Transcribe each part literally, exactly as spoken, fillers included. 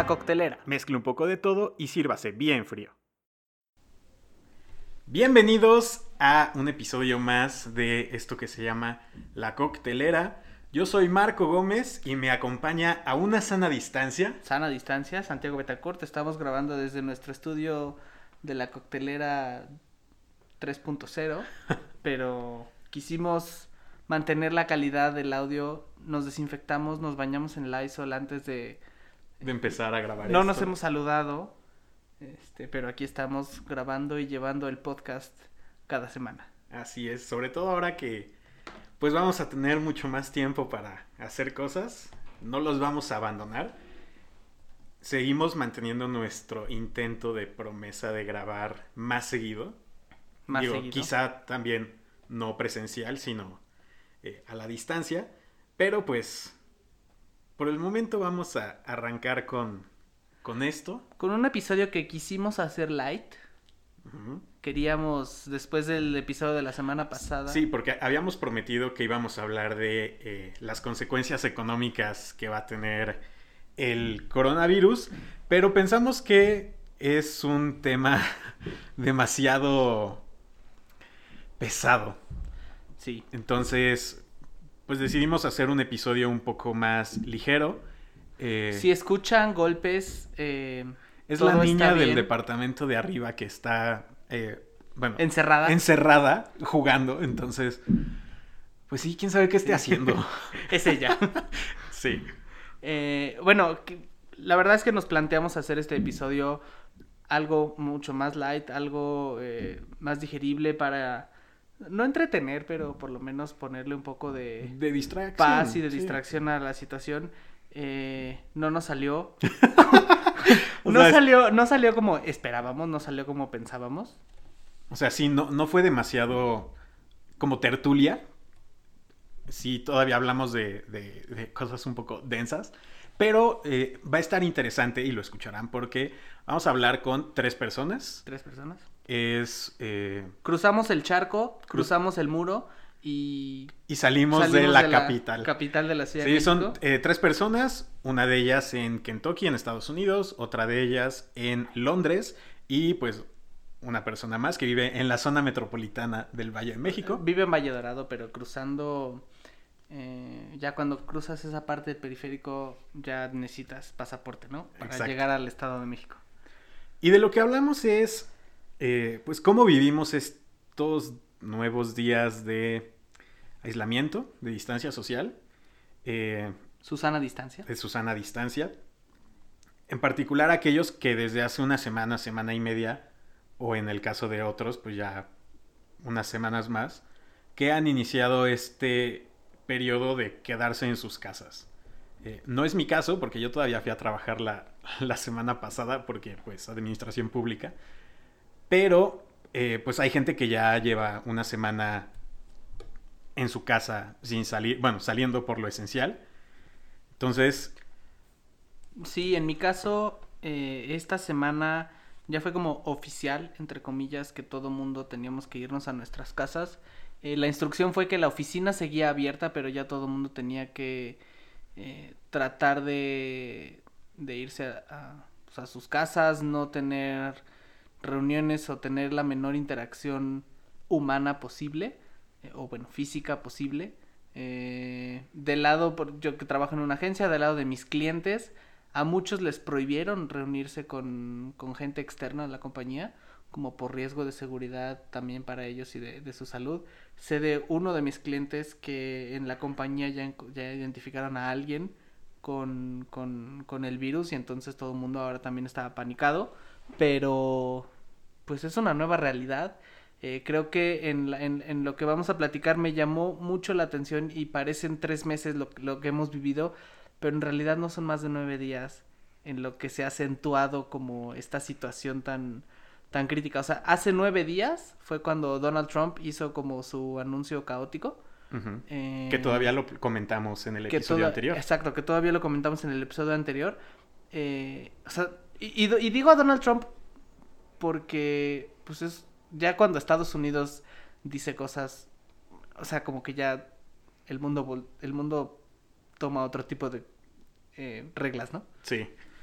La Coctelera. Mezcle un poco de todo y sírvase bien frío. Bienvenidos a un episodio más de esto que se llama La Coctelera. Yo soy Marco Gómez y me acompaña a una sana distancia. Sana distancia, Santiago Betancourt. Estamos grabando desde nuestro estudio de La Coctelera tres punto cero, pero quisimos mantener la calidad del audio. Nos desinfectamos, nos bañamos en Lysol antes de... De empezar a grabar No esto. nos hemos saludado, este, pero aquí estamos grabando y llevando el podcast cada semana. Así es, sobre todo ahora que pues vamos a tener mucho más tiempo para hacer cosas. No los vamos a abandonar. Seguimos manteniendo nuestro intento de promesa de grabar más seguido. Más Digo, seguido. quizá también no presencial, sino eh, a la distancia. Pero pues, por el momento vamos a arrancar con, con esto. Con un episodio que quisimos hacer light. Uh-huh. Queríamos, después del episodio de la semana pasada... Sí, porque habíamos prometido que íbamos a hablar de eh, las consecuencias económicas que va a tener el coronavirus, pero pensamos que es un tema demasiado pesado. Sí. Entonces, pues decidimos hacer un episodio un poco más ligero. Eh, Si escuchan golpes... Eh, es todo la niña está del bien. departamento de arriba que está... Eh, bueno, Encerrada. encerrada, jugando, entonces, pues sí, quién sabe qué esté haciendo. Es ella. Sí. Eh, bueno, que, la verdad es que nos planteamos hacer este episodio algo mucho más light, algo eh, más digerible para no entretener, pero por lo menos ponerle un poco de, De distracción. paz y de sí. distracción a la situación. Eh, no nos salió. O no sea, es- salió, no salió como esperábamos, no salió como pensábamos. O sea, sí, no, no fue demasiado como tertulia. Sí, todavía hablamos de, de- de cosas un poco densas. Pero eh, va a estar interesante y lo escucharán porque vamos a hablar con tres personas. Tres personas. Es... eh, Cruzamos el charco, cruzamos el muro y y salimos, salimos de la capital. capital de la Ciudad Sí, de son México. eh, tres personas, una de ellas en Kentucky, en Estados Unidos, otra de ellas en Londres y pues una persona más que vive en la zona metropolitana del Valle de México. Vive en Valle Dorado, pero cruzando, eh, ya cuando cruzas esa parte del periférico ya necesitas pasaporte, ¿no? Para Exacto. llegar al Estado de México. Y de lo que hablamos es, eh, pues, cómo vivimos estos nuevos días de aislamiento, de distancia social, eh, Susana Distancia. de Susana Distancia. En particular aquellos que desde hace una semana, semana y media, o en el caso de otros, pues ya unas semanas más, que han iniciado este periodo de quedarse en sus casas. Eh, no es mi caso, porque yo todavía fui a trabajar la, la semana pasada, porque pues administración pública, pero eh, pues hay gente que ya lleva una semana en su casa sin salir, bueno, saliendo por lo esencial. Entonces, Sí, en mi caso, eh, esta semana ya fue como oficial, entre comillas, que todo mundo teníamos que irnos a nuestras casas. Eh, la instrucción fue que la oficina seguía abierta, pero ya todo mundo tenía que eh, tratar de, de irse a, a, pues, a sus casas, no tener reuniones o tener la menor interacción humana posible, eh, o bueno, física posible. Eh, del lado, por, yo que trabajo en una agencia, del lado de mis clientes, a muchos les prohibieron reunirse con, con gente externa a la compañía, como por riesgo de seguridad también para ellos y de, de su salud. Sé de uno de mis clientes que en la compañía ya, ya identificaron a alguien con, con, con el virus y entonces todo el mundo ahora también está panicado, pero pues es una nueva realidad. Eh, creo que en, la, en, en lo que vamos a platicar me llamó mucho la atención y parecen tres meses lo, lo que hemos vivido, pero en realidad no son más de nueve días en lo que se ha acentuado como esta situación tan, tan crítica. O sea, hace nueve días fue cuando Donald Trump hizo como su anuncio caótico. uh-huh. Eh, que todavía lo comentamos en el que episodio toda- anterior. Exacto, que todavía lo comentamos en el episodio anterior. Eh, o sea, y, y, y digo a Donald Trump porque, pues es, ya cuando Estados Unidos dice cosas, o sea, como que ya el mundo, vol- el mundo toma otro tipo de eh, reglas, ¿no? Sí.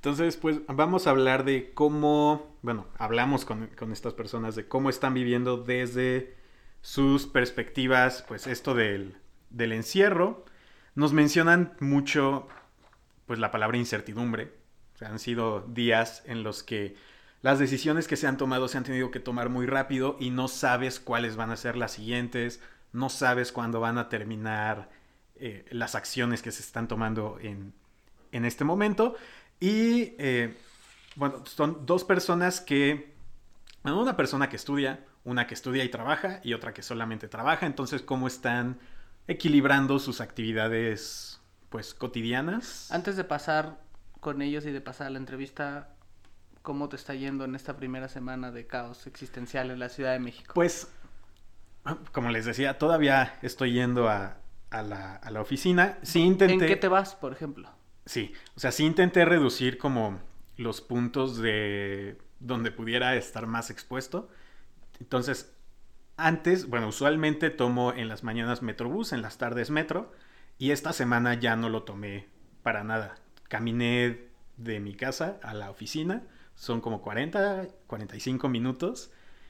Entonces, pues vamos a hablar de cómo, bueno, hablamos con, con estas personas de cómo están viviendo desde sus perspectivas, pues esto del, del encierro. Nos mencionan mucho, pues la palabra incertidumbre. O sea, han sido días en los que las decisiones que se han tomado se han tenido que tomar muy rápido y no sabes cuáles van a ser las siguientes, no sabes cuándo van a terminar eh, las acciones que se están tomando en, en este momento. Y, eh, bueno, son dos personas que, bueno, una persona que estudia, una que estudia y trabaja y otra que solamente trabaja. Entonces, ¿cómo están equilibrando sus actividades, pues, cotidianas? Antes de pasar con ellos y de pasar a la entrevista, ¿cómo te está yendo en esta primera semana de caos existencial en la Ciudad de México? Pues, como les decía, todavía estoy yendo a, a, la, a la oficina. Sí intenté... ¿En qué te vas, por ejemplo? Sí, o sea, sí intenté reducir como los puntos de donde pudiera estar más expuesto. Entonces, antes, bueno, usualmente tomo en las mañanas Metrobús, en las tardes metro, y esta semana ya no lo tomé para nada. Caminé de mi casa a la oficina, son como cuarenta, cuarenta y cinco minutos,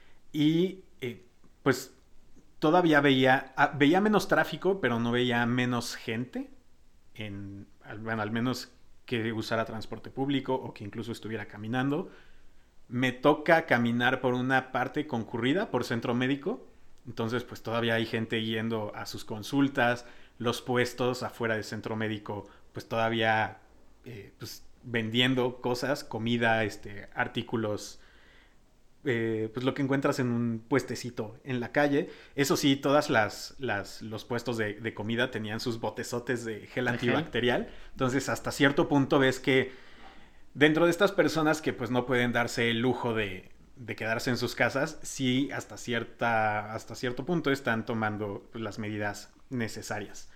y eh, pues todavía veía, veía menos tráfico, pero no veía menos gente en... bueno, al menos que usara transporte público o que incluso estuviera caminando. Me toca caminar por una parte concurrida, por centro médico. Entonces, pues todavía hay gente yendo a sus consultas. Los puestos afuera del centro médico, pues todavía eh, pues, vendiendo cosas, comida, este, artículos... Eh, pues lo que encuentras en un puestecito en la calle. Eso sí, todas las, las los puestos de, de comida tenían sus botezotes de gel antibacterial. Entonces, hasta cierto punto ves que dentro de estas personas que pues no pueden darse el lujo de, de quedarse en sus casas, sí, hasta cierta hasta cierto punto están tomando pues, las medidas necesarias.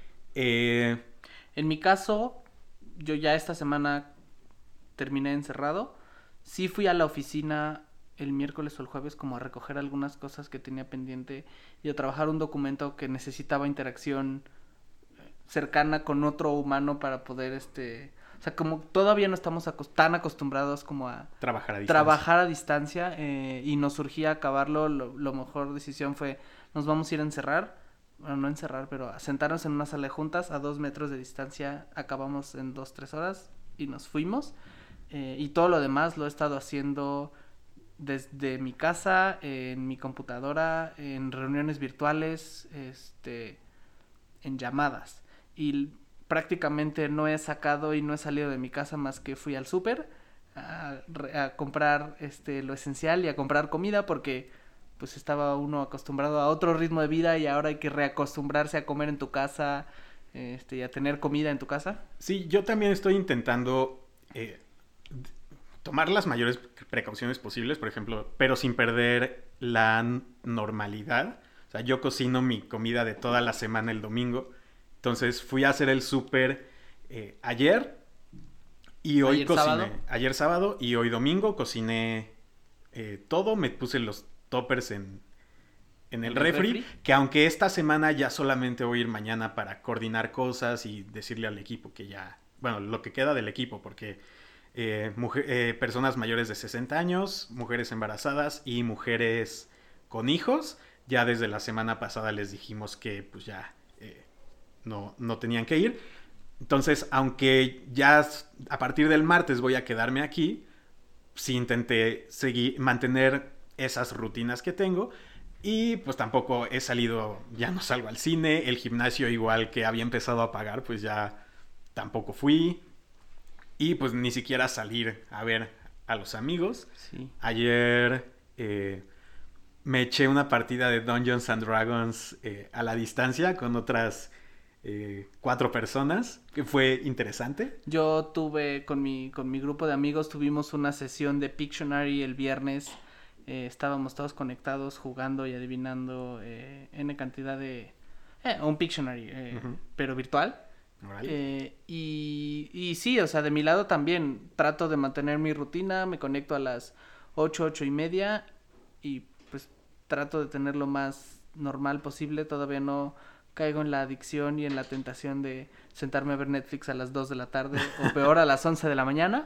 Eh... En mi caso, yo ya esta semana terminé encerrado. Sí fui a la oficina el miércoles o el jueves como a recoger algunas cosas que tenía pendiente y a trabajar un documento que necesitaba interacción cercana con otro humano para poder, este... O sea, como todavía no estamos acost- tan acostumbrados como a... Trabajar a distancia. Trabajar a distancia eh, y nos surgía acabarlo, lo, lo mejor decisión fue, nos vamos a ir a encerrar, bueno, no encerrar, pero a sentarnos en una sala de juntas a dos metros de distancia, acabamos en dos, tres horas y nos fuimos. Eh, y todo lo demás lo he estado haciendo... desde mi casa, en mi computadora, en reuniones virtuales, este, en llamadas. Y prácticamente no he sacado y no he salido de mi casa más que fui al súper a, a comprar este, lo esencial y a comprar comida porque pues estaba uno acostumbrado a otro ritmo de vida y ahora hay que reacostumbrarse a comer en tu casa este, y a tener comida en tu casa. Sí, yo también estoy intentando... Eh... tomar las mayores precauciones posibles, por ejemplo, pero sin perder la normalidad. O sea, yo cocino mi comida de toda la semana el domingo. Entonces fui a hacer el súper eh, ayer y hoy ¿Ayer cociné. sábado? Ayer sábado y hoy domingo cociné eh, todo. Me puse los toppers en, en el, ¿El refri, refri, que aunque esta semana ya solamente voy a ir mañana para coordinar cosas y decirle al equipo que ya... Bueno, lo que queda del equipo, porque... Eh, mujer, eh, personas mayores de sesenta años, mujeres embarazadas y mujeres con hijos. Ya desde la semana pasada les dijimos que pues ya eh, no, no tenían que ir. Entonces, aunque ya a partir del martes voy a quedarme aquí, sí intenté seguir, mantener esas rutinas que tengo. Y pues tampoco he salido, ya no salgo al cine. El gimnasio igual que había empezado a pagar, pues ya tampoco fui. Y pues ni siquiera salir a ver a los amigos. Sí. Ayer eh, me eché una partida de Dungeons and Dragons eh, a la distancia con otras eh, cuatro personas, que fue interesante. Yo tuve con mi, con mi grupo de amigos, tuvimos una sesión de Pictionary el viernes. Eh, estábamos todos conectados jugando y adivinando eh, N cantidad de... Eh, un Pictionary, eh, uh-huh. pero virtual. Eh, y, y sí, o sea, de mi lado también trato de mantener mi rutina, me conecto a las ocho, ocho y media y pues trato de tener lo más normal posible. Todavía no caigo en la adicción y en la tentación de sentarme a ver Netflix a las dos de la tarde o peor a las once de la mañana,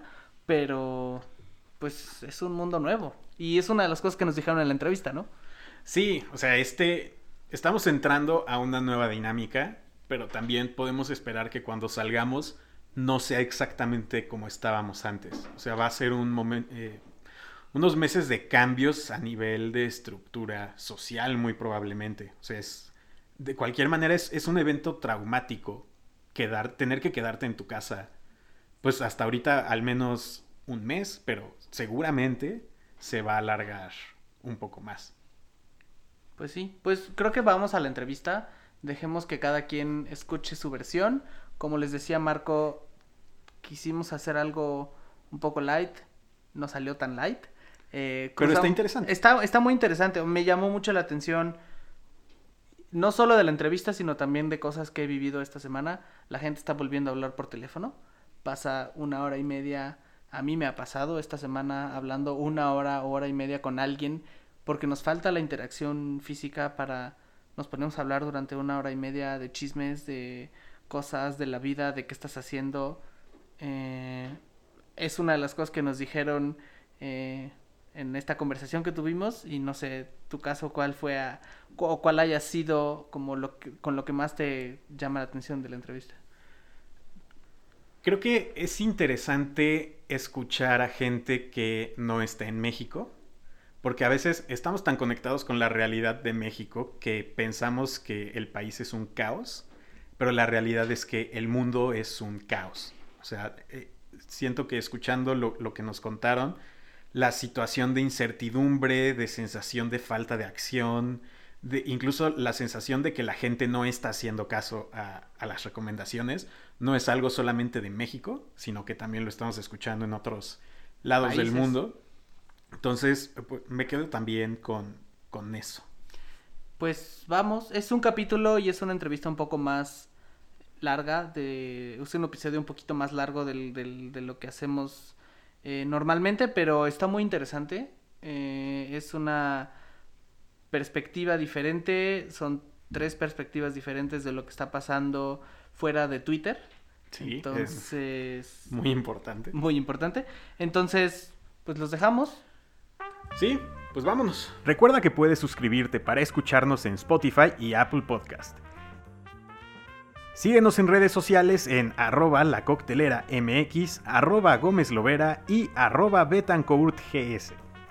pero pues es un mundo nuevo. Y es una de las cosas que nos dijeron en la entrevista, ¿no? Sí, o sea, este, estamos entrando a una nueva dinámica, pero también podemos esperar que cuando salgamos no sea exactamente como estábamos antes. O sea, va a ser un momento, eh, unos meses de cambios a nivel de estructura social, muy probablemente. O sea, es, de cualquier manera es, es un evento traumático quedar, tener que quedarte en tu casa, pues hasta ahorita al menos un mes, pero seguramente se va a alargar un poco más. Pues sí, pues creo que vamos a la entrevista. Dejemos que cada quien escuche su versión. Como les decía Marco, quisimos hacer algo un poco light. No salió tan light. Eh, Pero está cruzamos- interesante. Está, está muy interesante. Me llamó mucho la atención. No solo de la entrevista, sino también de cosas que he vivido esta semana. La gente está volviendo a hablar por teléfono. Pasa una hora y media. A mí me ha pasado esta semana hablando una hora o hora y media con alguien porque nos falta la interacción física para... Nos ponemos a hablar durante una hora y media de chismes, de cosas, de la vida, de qué estás haciendo. Eh, es una de las cosas que nos dijeron eh, en esta conversación que tuvimos y no sé, tu caso, cuál fue a, o cuál haya sido como lo que, con lo que más te llama la atención de la entrevista. Creo que es interesante escuchar a gente que no está en México, porque a veces estamos tan conectados con la realidad de México que pensamos que el país es un caos, pero la realidad es que el mundo es un caos. O sea, eh, siento que escuchando lo, lo que nos contaron, la situación de incertidumbre, de sensación de falta de acción, de, incluso la sensación de que la gente no está haciendo caso a, a las recomendaciones, no es algo solamente de México, sino que también lo estamos escuchando en otros lados Países. del mundo. Entonces, pues, me quedo también con, con eso. Pues vamos, es un capítulo y es una entrevista un poco más larga, de, es un episodio un poquito más largo del, del, de lo que hacemos eh, normalmente, pero está muy interesante. Eh, es una perspectiva diferente, son tres perspectivas diferentes de lo que está pasando fuera de Twitter. Sí, Entonces, es muy importante. Muy importante. Entonces, pues los dejamos. Sí, pues vámonos. Recuerda que puedes suscribirte para escucharnos en Spotify y Apple Podcast. Síguenos en redes sociales en arroba la coctelera mx, arroba Gómez Lovera y arroba Betancourt gs.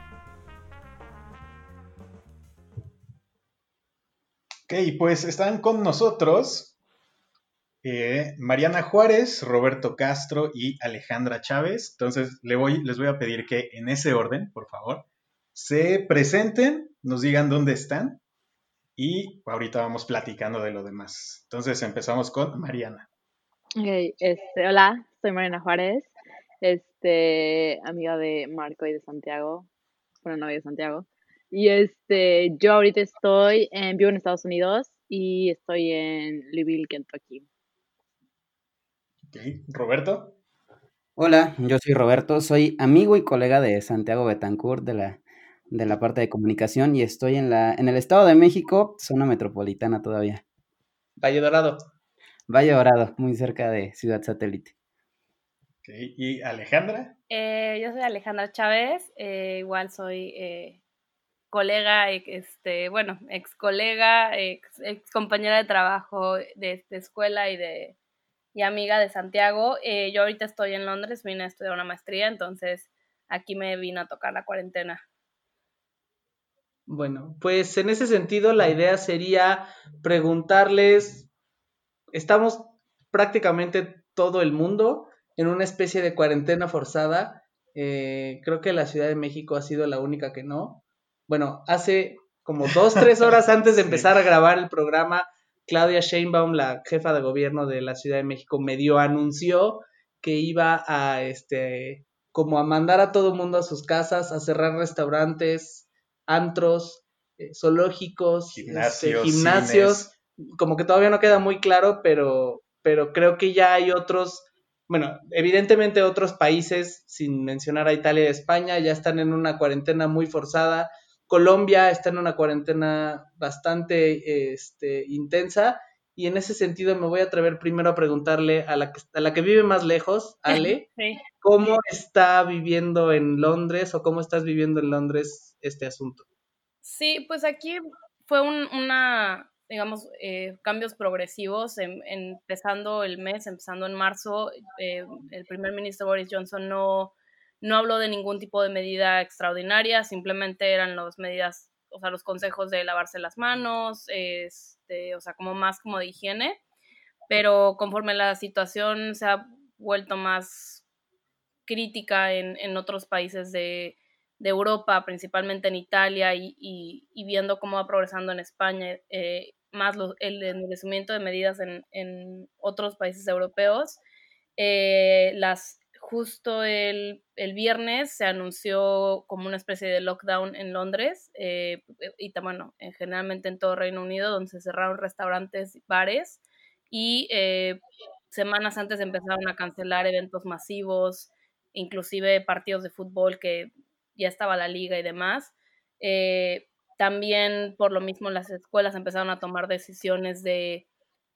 Ok, pues están con nosotros eh, Mariana Juárez, Roberto Castro y Alejandra Chávez. Entonces le voy, les voy a pedir que en ese orden, por favor, se presenten, nos digan dónde están y ahorita vamos platicando de lo demás. Entonces empezamos con Mariana. Ok, este, hola, soy Mariana Juárez, este, amiga de Marco y de Santiago, bueno, novia de Santiago. Y este, yo ahorita estoy en, vivo en Estados Unidos y estoy en Louisville, Kentucky. Ok, Roberto. Hola, yo soy Roberto, soy amigo y colega de Santiago Betancourt de la, de la parte de comunicación y estoy en la, en el Estado de México, zona metropolitana todavía. Valle Dorado. Valle Dorado, muy cerca de Ciudad Satélite. Ok, ¿y Alejandra? Eh, yo soy Alejandra Chávez, eh, igual soy eh, colega, este, bueno, ex colega, ex, ex compañera de trabajo de, de escuela y de y amiga de Santiago. Eh, yo ahorita estoy en Londres, vine a estudiar una maestría, entonces aquí me vino a tocar la cuarentena. Bueno, pues en ese sentido la idea sería preguntarles, estamos prácticamente todo el mundo en una especie de cuarentena forzada. Eh, creo que la Ciudad de México ha sido la única que no. Bueno, hace como dos, tres horas antes de Sí. empezar a grabar el programa, Claudia Sheinbaum, la jefa de gobierno de la Ciudad de México, medio anunció que iba a, este, como a mandar a todo el mundo a sus casas, a cerrar restaurantes, antros, eh, zoológicos, Gimnasios, este, gimnasios. Como que todavía no queda muy claro, pero, pero creo que ya hay otros, bueno, evidentemente otros países, sin mencionar a Italia y a España, ya están en una cuarentena muy forzada. Colombia está en una cuarentena bastante este, intensa y en ese sentido me voy a atrever primero a preguntarle a la que, a la que vive más lejos, Ale, Sí. ¿cómo está viviendo en Londres o cómo estás viviendo en Londres este asunto? Sí, pues aquí fue un, una, digamos, eh, cambios progresivos, em- empezando el mes, empezando en marzo, eh, el primer ministro Boris Johnson no, no habló de ningún tipo de medida extraordinaria, simplemente eran las medidas, o sea, los consejos de lavarse las manos, este, o sea, como más como de higiene, pero conforme la situación se ha vuelto más crítica en, en otros países de, de, Europa, principalmente en Italia, y, y, y, viendo cómo va progresando en España, eh, más los, el endurecimiento de medidas en, en otros países europeos. Eh, las, justo el, el, viernes se anunció como una especie de lockdown en Londres, eh, y bueno, en, generalmente en todo Reino Unido, donde se cerraron restaurantes, bares, y eh, semanas antes empezaron a cancelar eventos masivos, inclusive partidos de fútbol que ya estaba la liga y demás. Eh, también por lo mismo las escuelas empezaron a tomar decisiones de,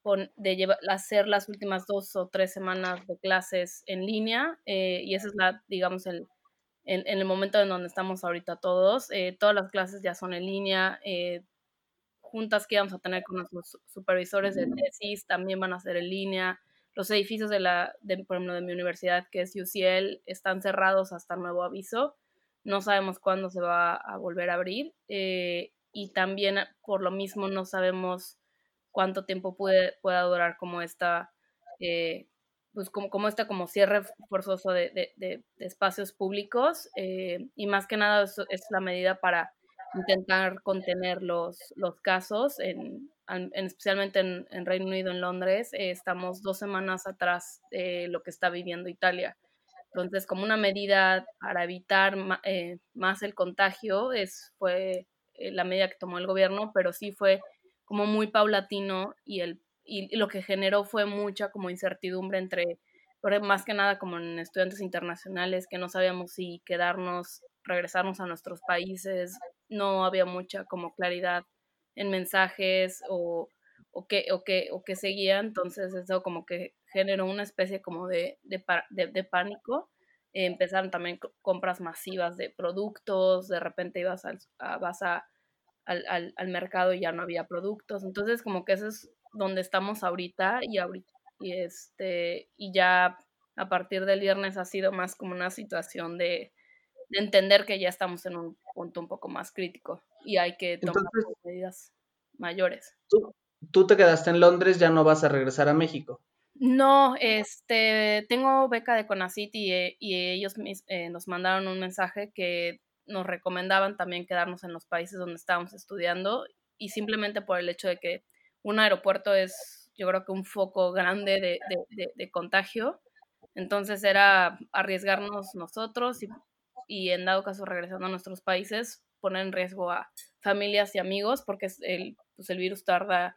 de llevar, hacer las últimas dos o tres semanas de clases en línea, eh, y ese es la, digamos, el, en, en el momento en donde estamos ahorita todos. Eh, todas las clases ya son en línea, eh, juntas que íbamos a tener con nuestros supervisores de tesis también van a ser en línea. Los edificios de, la, de, por ejemplo, de mi universidad, que es U C L, están cerrados hasta nuevo aviso. No sabemos cuándo se va a volver a abrir. Eh, y también, por lo mismo, no sabemos cuánto tiempo puede, pueda durar como esta, eh, pues como, como este como cierre forzoso de, de, de, de espacios públicos. Eh, y más que nada es, es la medida para intentar contener los, los casos, en, en, especialmente en, en Reino Unido, en Londres. Eh, estamos dos semanas atrás de lo que está viviendo Italia. Entonces, como una medida para evitar eh, más el contagio, es, fue eh, la medida que tomó el gobierno, pero sí fue como muy paulatino, y, el, y lo que generó fue mucha como incertidumbre entre, más que nada como en estudiantes internacionales, que no sabíamos si quedarnos, regresarnos a nuestros países. No había mucha como claridad en mensajes o, o, qué, o, qué, o qué seguía, entonces eso como que generó una especie como de, de, de, de pánico. Eh, empezaron también compras masivas de productos, de repente ibas, al, a, vas a, al, al, al mercado y ya no había productos, entonces como que eso es donde estamos ahorita, y, ahorita, y, este, y ya a partir del viernes ha sido más como una situación de, de entender que ya estamos en un punto un poco más crítico y hay que tomar Entonces, medidas mayores. ¿tú, tú te quedaste en Londres, ya no vas a regresar a México? No, este, tengo beca de CONACYT y, y ellos mis, eh, nos mandaron un mensaje que nos recomendaban también quedarnos en los países donde estábamos estudiando, y simplemente por el hecho de que un aeropuerto es, yo creo que un foco grande de, de, de, de contagio. Entonces era arriesgarnos nosotros y, y en dado caso regresando a nuestros países, poner en riesgo a familias y amigos, porque el, pues el virus tarda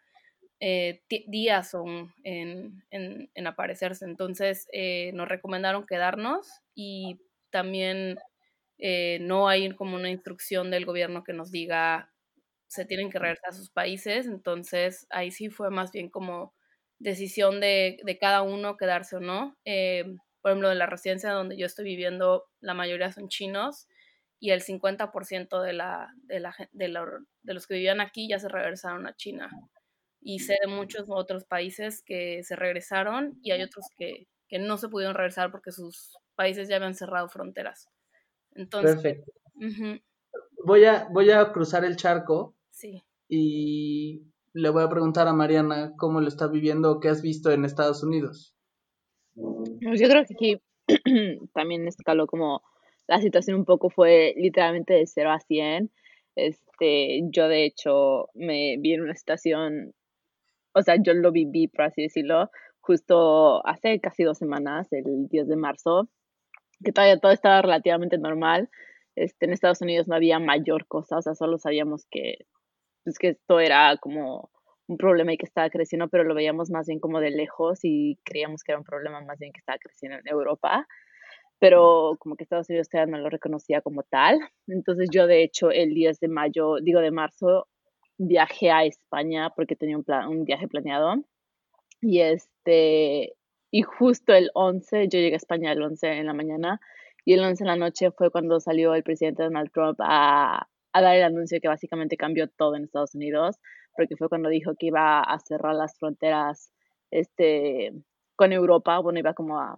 eh, días en, en, en aparecerse. Entonces eh, nos recomendaron quedarnos, y también eh, no hay como una instrucción del gobierno que nos diga se tienen que regresar a sus países. Entonces ahí sí fue más bien como decisión de, de cada uno quedarse o no. Eh, por ejemplo, de la residencia donde yo estoy viviendo, la mayoría son chinos, y el cincuenta por ciento de, la, de, la, de, la, de los que vivían aquí ya se regresaron a China. Y sé de muchos otros países que se regresaron, y hay otros que, que no se pudieron regresar porque sus países ya habían cerrado fronteras. Entonces, Perfecto. uh-huh. Voy a, voy a cruzar el charco. Sí. Y le voy a preguntar a Mariana cómo lo está viviendo, qué has visto en Estados Unidos. Pues yo creo que aquí también escaló como la situación un poco, fue literalmente de cero a cien. Este, yo de hecho me vi en una situación, o sea, yo lo viví, por así decirlo, justo hace casi dos semanas, el diez de marzo, que todavía todo estaba relativamente normal. Este, en Estados Unidos no había mayor cosa, o sea, solo sabíamos que, pues, que esto era como un problema y que estaba creciendo, pero lo veíamos más bien como de lejos y creíamos que era un problema más bien que estaba creciendo en Europa, pero como que Estados Unidos todavía no lo reconocía como tal. Entonces yo de hecho el diez de mayo, digo de marzo, viajé a España porque tenía un, plan, un viaje planeado, Y este, y justo el once, yo llegué a España el once en la mañana, y el once en la noche fue cuando salió el presidente Donald Trump a, a dar el anuncio que básicamente cambió todo en Estados Unidos, porque fue cuando dijo que iba a cerrar las fronteras este, con Europa, bueno, iba como a,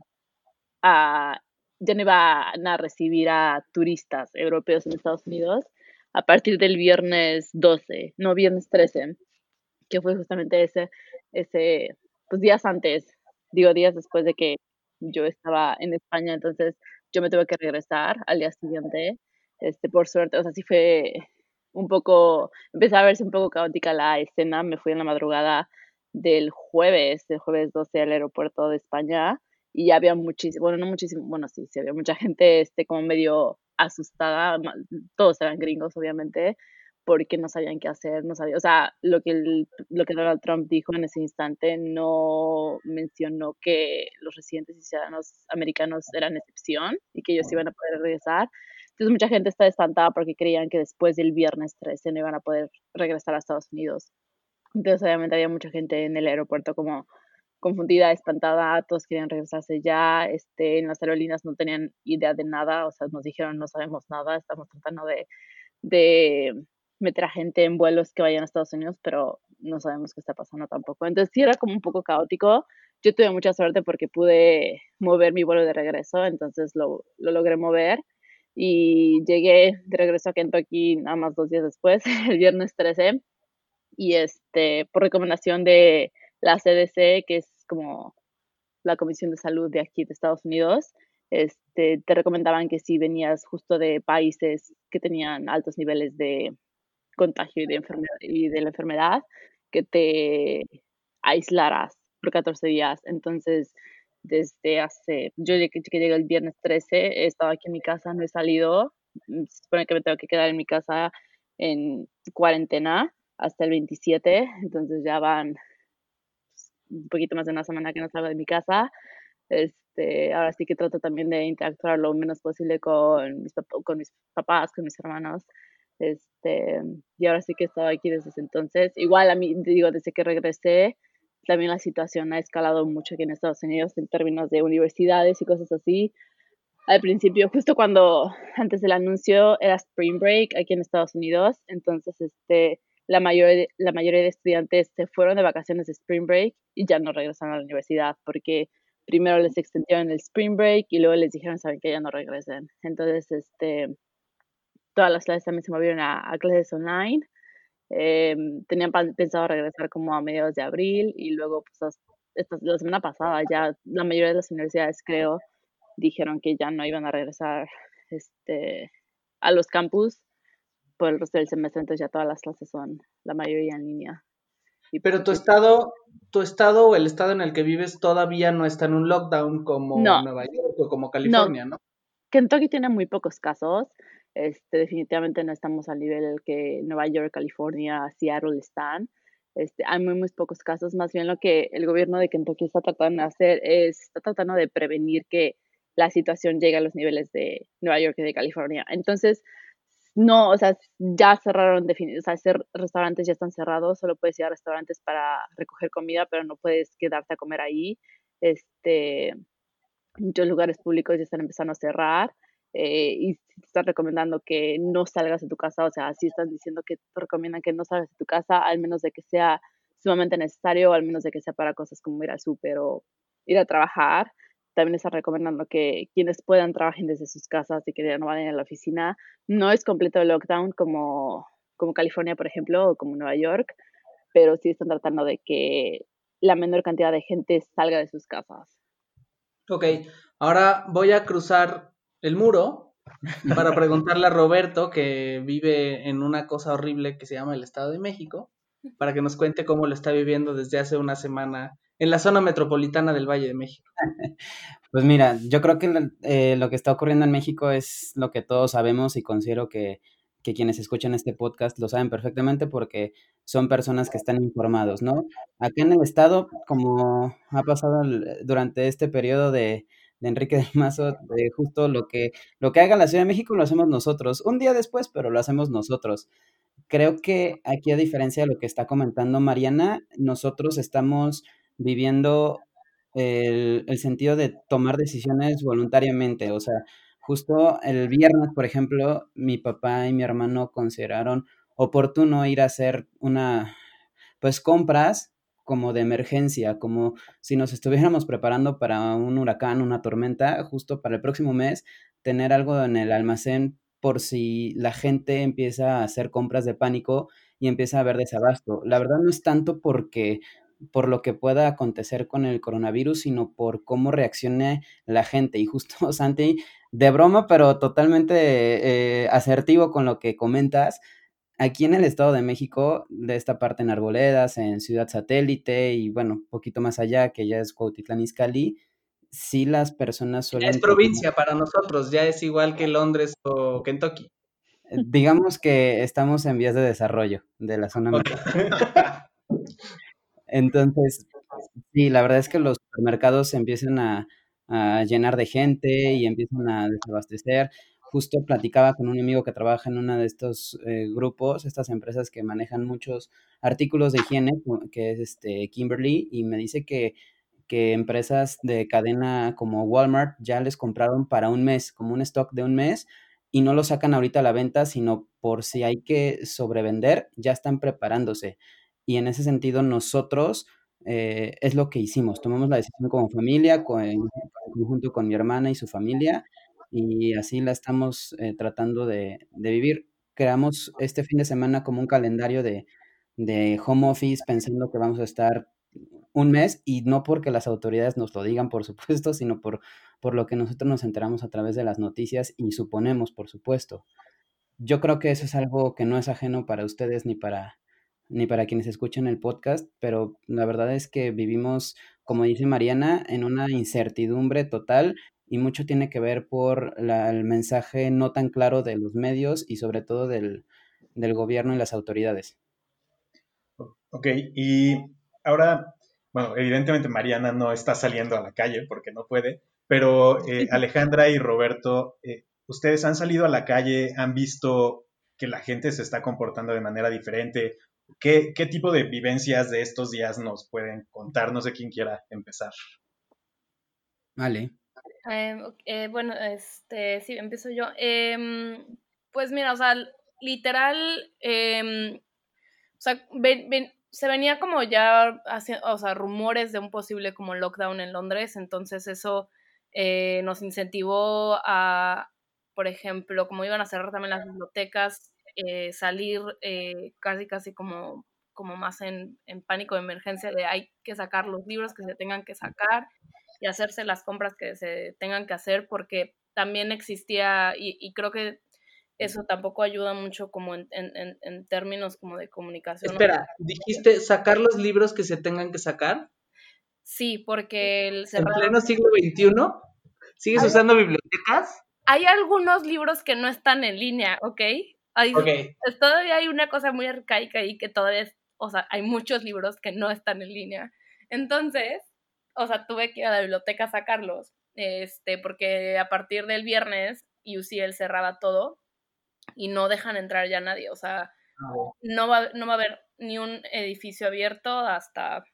a ya no iban a recibir a turistas europeos en Estados Unidos a partir del viernes doce, no, viernes trece, que fue justamente ese, ese, pues días antes, digo días después de que yo estaba en España, entonces yo me tuve que regresar al día siguiente, este, por suerte, o sea, sí fue un poco, empezó a verse un poco caótica la escena, me fui en la madrugada del jueves, del jueves doce al aeropuerto de España, y ya había muchísimo, bueno, no muchísimo, bueno, sí, sí había mucha gente, este, como medio asustada, ma- todos eran gringos, obviamente, porque no sabían qué hacer, no sabía, o sea, lo que, el- lo que Donald Trump dijo en ese instante no mencionó que los residentes y ciudadanos americanos eran excepción y que ellos iban a poder regresar. Entonces mucha gente está espantada porque creían que después del viernes trece no iban a poder regresar a Estados Unidos. Entonces obviamente había mucha gente en el aeropuerto como confundida, espantada, todos querían regresarse ya, este, en las aerolíneas no tenían idea de nada, o sea, nos dijeron no sabemos nada, estamos tratando de de meter a gente en vuelos que vayan a Estados Unidos, pero no sabemos qué está pasando tampoco. Entonces sí era como un poco caótico. Yo tuve mucha suerte porque pude mover mi vuelo de regreso, entonces lo, lo logré mover y llegué de regreso a Kentucky nada más dos días después, el viernes trece, y este, por recomendación de la C D C, que es como la Comisión de Salud de aquí de Estados Unidos, este, te recomendaban que si venías justo de países que tenían altos niveles de contagio y de, enfermedad, y de la enfermedad, que te aislaras por catorce días. Entonces, desde hace, yo llegué, que llegué el viernes trece, he estado aquí en mi casa, no he salido, mm, se supone que me tengo que quedar en mi casa en cuarentena hasta el veintisiete, entonces ya van un poquito más de una semana que no salgo de mi casa. Este, ahora sí que trato también de interactuar lo menos posible con mis, pap- con mis papás, con mis hermanos. Este, y ahora sí que he estado aquí desde ese entonces. Igual a mí, digo, desde que regresé, también la situación ha escalado mucho aquí en Estados Unidos en términos de universidades y cosas así. Al principio, justo cuando antes del anuncio era Spring Break aquí en Estados Unidos, entonces este, la, mayor, la mayoría de estudiantes se fueron de vacaciones de Spring Break y ya no regresaron a la universidad porque primero les extendieron el Spring Break y luego les dijeron, saben que ya no regresen. Entonces, este, todas las clases también se movieron a, a clases online. Eh, tenían pensado regresar como a mediados de abril y luego, pues, esta, la semana pasada ya la mayoría de las universidades, creo, dijeron que ya no iban a regresar este, a los campus por el resto del semestre, entonces ya todas las clases son la mayoría en línea. Y pues, Pero tu aquí- estado, tu estado o el estado en el que vives todavía no está en un lockdown como no, Nueva York o como no, California, ¿no? Kentucky tiene muy pocos casos. Este, definitivamente no estamos al nivel que Nueva York, California, Seattle están. Este, hay muy, muy pocos casos. Más bien lo que el gobierno de Kentucky está tratando de hacer es, está tratando de prevenir que la situación llegue a los niveles de Nueva York y de California. Entonces, no, o sea, ya cerraron, defini- o sea, cer- restaurantes ya están cerrados, solo puedes ir a restaurantes para recoger comida, pero no puedes quedarte a comer ahí. Este, muchos lugares públicos ya están empezando a cerrar, eh, y te están recomendando que no salgas de tu casa, o sea, sí están diciendo que te recomiendan que no salgas de tu casa, al menos de que sea sumamente necesario, o al menos de que sea para cosas como ir al súper o ir a trabajar. También están recomendando que quienes puedan trabajen desde sus casas y que ya no vayan a la oficina. No es completo el lockdown como, como California, por ejemplo, o como Nueva York, pero sí están tratando de que la menor cantidad de gente salga de sus casas. Ok, ahora voy a cruzar el muro para preguntarle a Roberto, que vive en una cosa horrible que se llama el Estado de México, para que nos cuente cómo lo está viviendo desde hace una semana en la zona metropolitana del Valle de México. Pues mira, yo creo que la- eh, lo que está ocurriendo en México es lo que todos sabemos y considero que, que quienes escuchan este podcast lo saben perfectamente porque son personas que están informados, ¿no? Acá en el estado, como ha pasado el- durante este periodo de, de Enrique del Mazo, de justo lo que, lo que haga la Ciudad de México lo hacemos nosotros, un día después, pero lo hacemos nosotros. Creo que aquí, a diferencia de lo que está comentando Mariana, nosotros estamos viviendo el, el sentido de tomar decisiones voluntariamente. O sea, justo el viernes, por ejemplo, mi papá y mi hermano consideraron oportuno ir a hacer una, pues compras como de emergencia, como si nos estuviéramos preparando para un huracán, una tormenta, justo para el próximo mes, tener algo en el almacén por si la gente empieza a hacer compras de pánico y empieza a haber desabasto. La verdad no es tanto porque por lo que pueda acontecer con el coronavirus, sino por cómo reaccione la gente. Y justo, Santi, de broma, pero totalmente eh, asertivo con lo que comentas, aquí en el Estado de México, de esta parte en Arboledas, en Ciudad Satélite y bueno, un poquito más allá, que ya es Cuautitlán Izcalli, sí las personas Ya es suelen tomar, provincia para nosotros, ya es igual que Londres o Kentucky. digamos que estamos en vías de desarrollo de la zona. Ok. Entonces, sí, la verdad es que los supermercados se empiezan a, a llenar de gente y empiezan a desabastecer. Justo platicaba con un amigo que trabaja en uno de estos eh, grupos, estas empresas que manejan muchos artículos de higiene, co- que es este Kimberly, y me dice que, que empresas de cadena como Walmart ya les compraron para un mes, como un stock de un mes, y no lo sacan ahorita a la venta, sino por si hay que sobrevender, ya están preparándose. Y en ese sentido, nosotros eh, es lo que hicimos. Tomamos la decisión como familia, con, en conjunto con mi hermana y su familia, y así la estamos eh, tratando de, de vivir. Creamos este fin de semana como un calendario de, de home office, pensando que vamos a estar un mes, y no porque las autoridades nos lo digan, por supuesto, sino por, por lo que nosotros nos enteramos a través de las noticias y suponemos, por supuesto. Yo creo que eso es algo que no es ajeno para ustedes ni para, ni para quienes escuchan el podcast, pero la verdad es que vivimos, como dice Mariana, en una incertidumbre total y mucho tiene que ver por la- el mensaje no tan claro de los medios y sobre todo del, del gobierno y las autoridades. Ok, y ahora, bueno, evidentemente Mariana no está saliendo a la calle porque no puede, pero eh, Alejandra y Roberto, eh, ¿ustedes han salido a la calle? ¿Han visto que la gente se está comportando de manera diferente? ¿Qué, qué tipo de vivencias de estos días nos pueden contar? No sé quién quiera empezar. Vale. Eh, ok, eh, bueno, este, sí, empiezo yo. Em, pues mira, o sea, literal, em, o sea, ven- ven- se venía como ya, hacia- o sea, rumores de un posible como lockdown en Londres, entonces eso eh, nos incentivó a, por ejemplo, como iban a cerrar también las bibliotecas, eh, salir eh, casi, casi como, como más en, en pánico de emergencia de hay que sacar los libros que se tengan que sacar y hacerse las compras que se tengan que hacer, porque también existía, y, y creo que eso tampoco ayuda mucho como en, en, en, en términos como de comunicación. Espera, ¿dijiste sacar los libros que se tengan que sacar? Sí, porque el ¿En cerrado... pleno siglo veintiuno? ¿Sigues Hay, usando bibliotecas? hay algunos libros que no están en línea, ¿ok? Hay, Ok. pues, todavía hay una cosa muy arcaica ahí que todavía es, o sea, hay muchos libros que no están en línea. Entonces, o sea, tuve que ir a la biblioteca a sacarlos, este, porque a partir del viernes U C L cerraba todo y no dejan entrar ya nadie, o sea, no va, no va a haber ni un edificio abierto hasta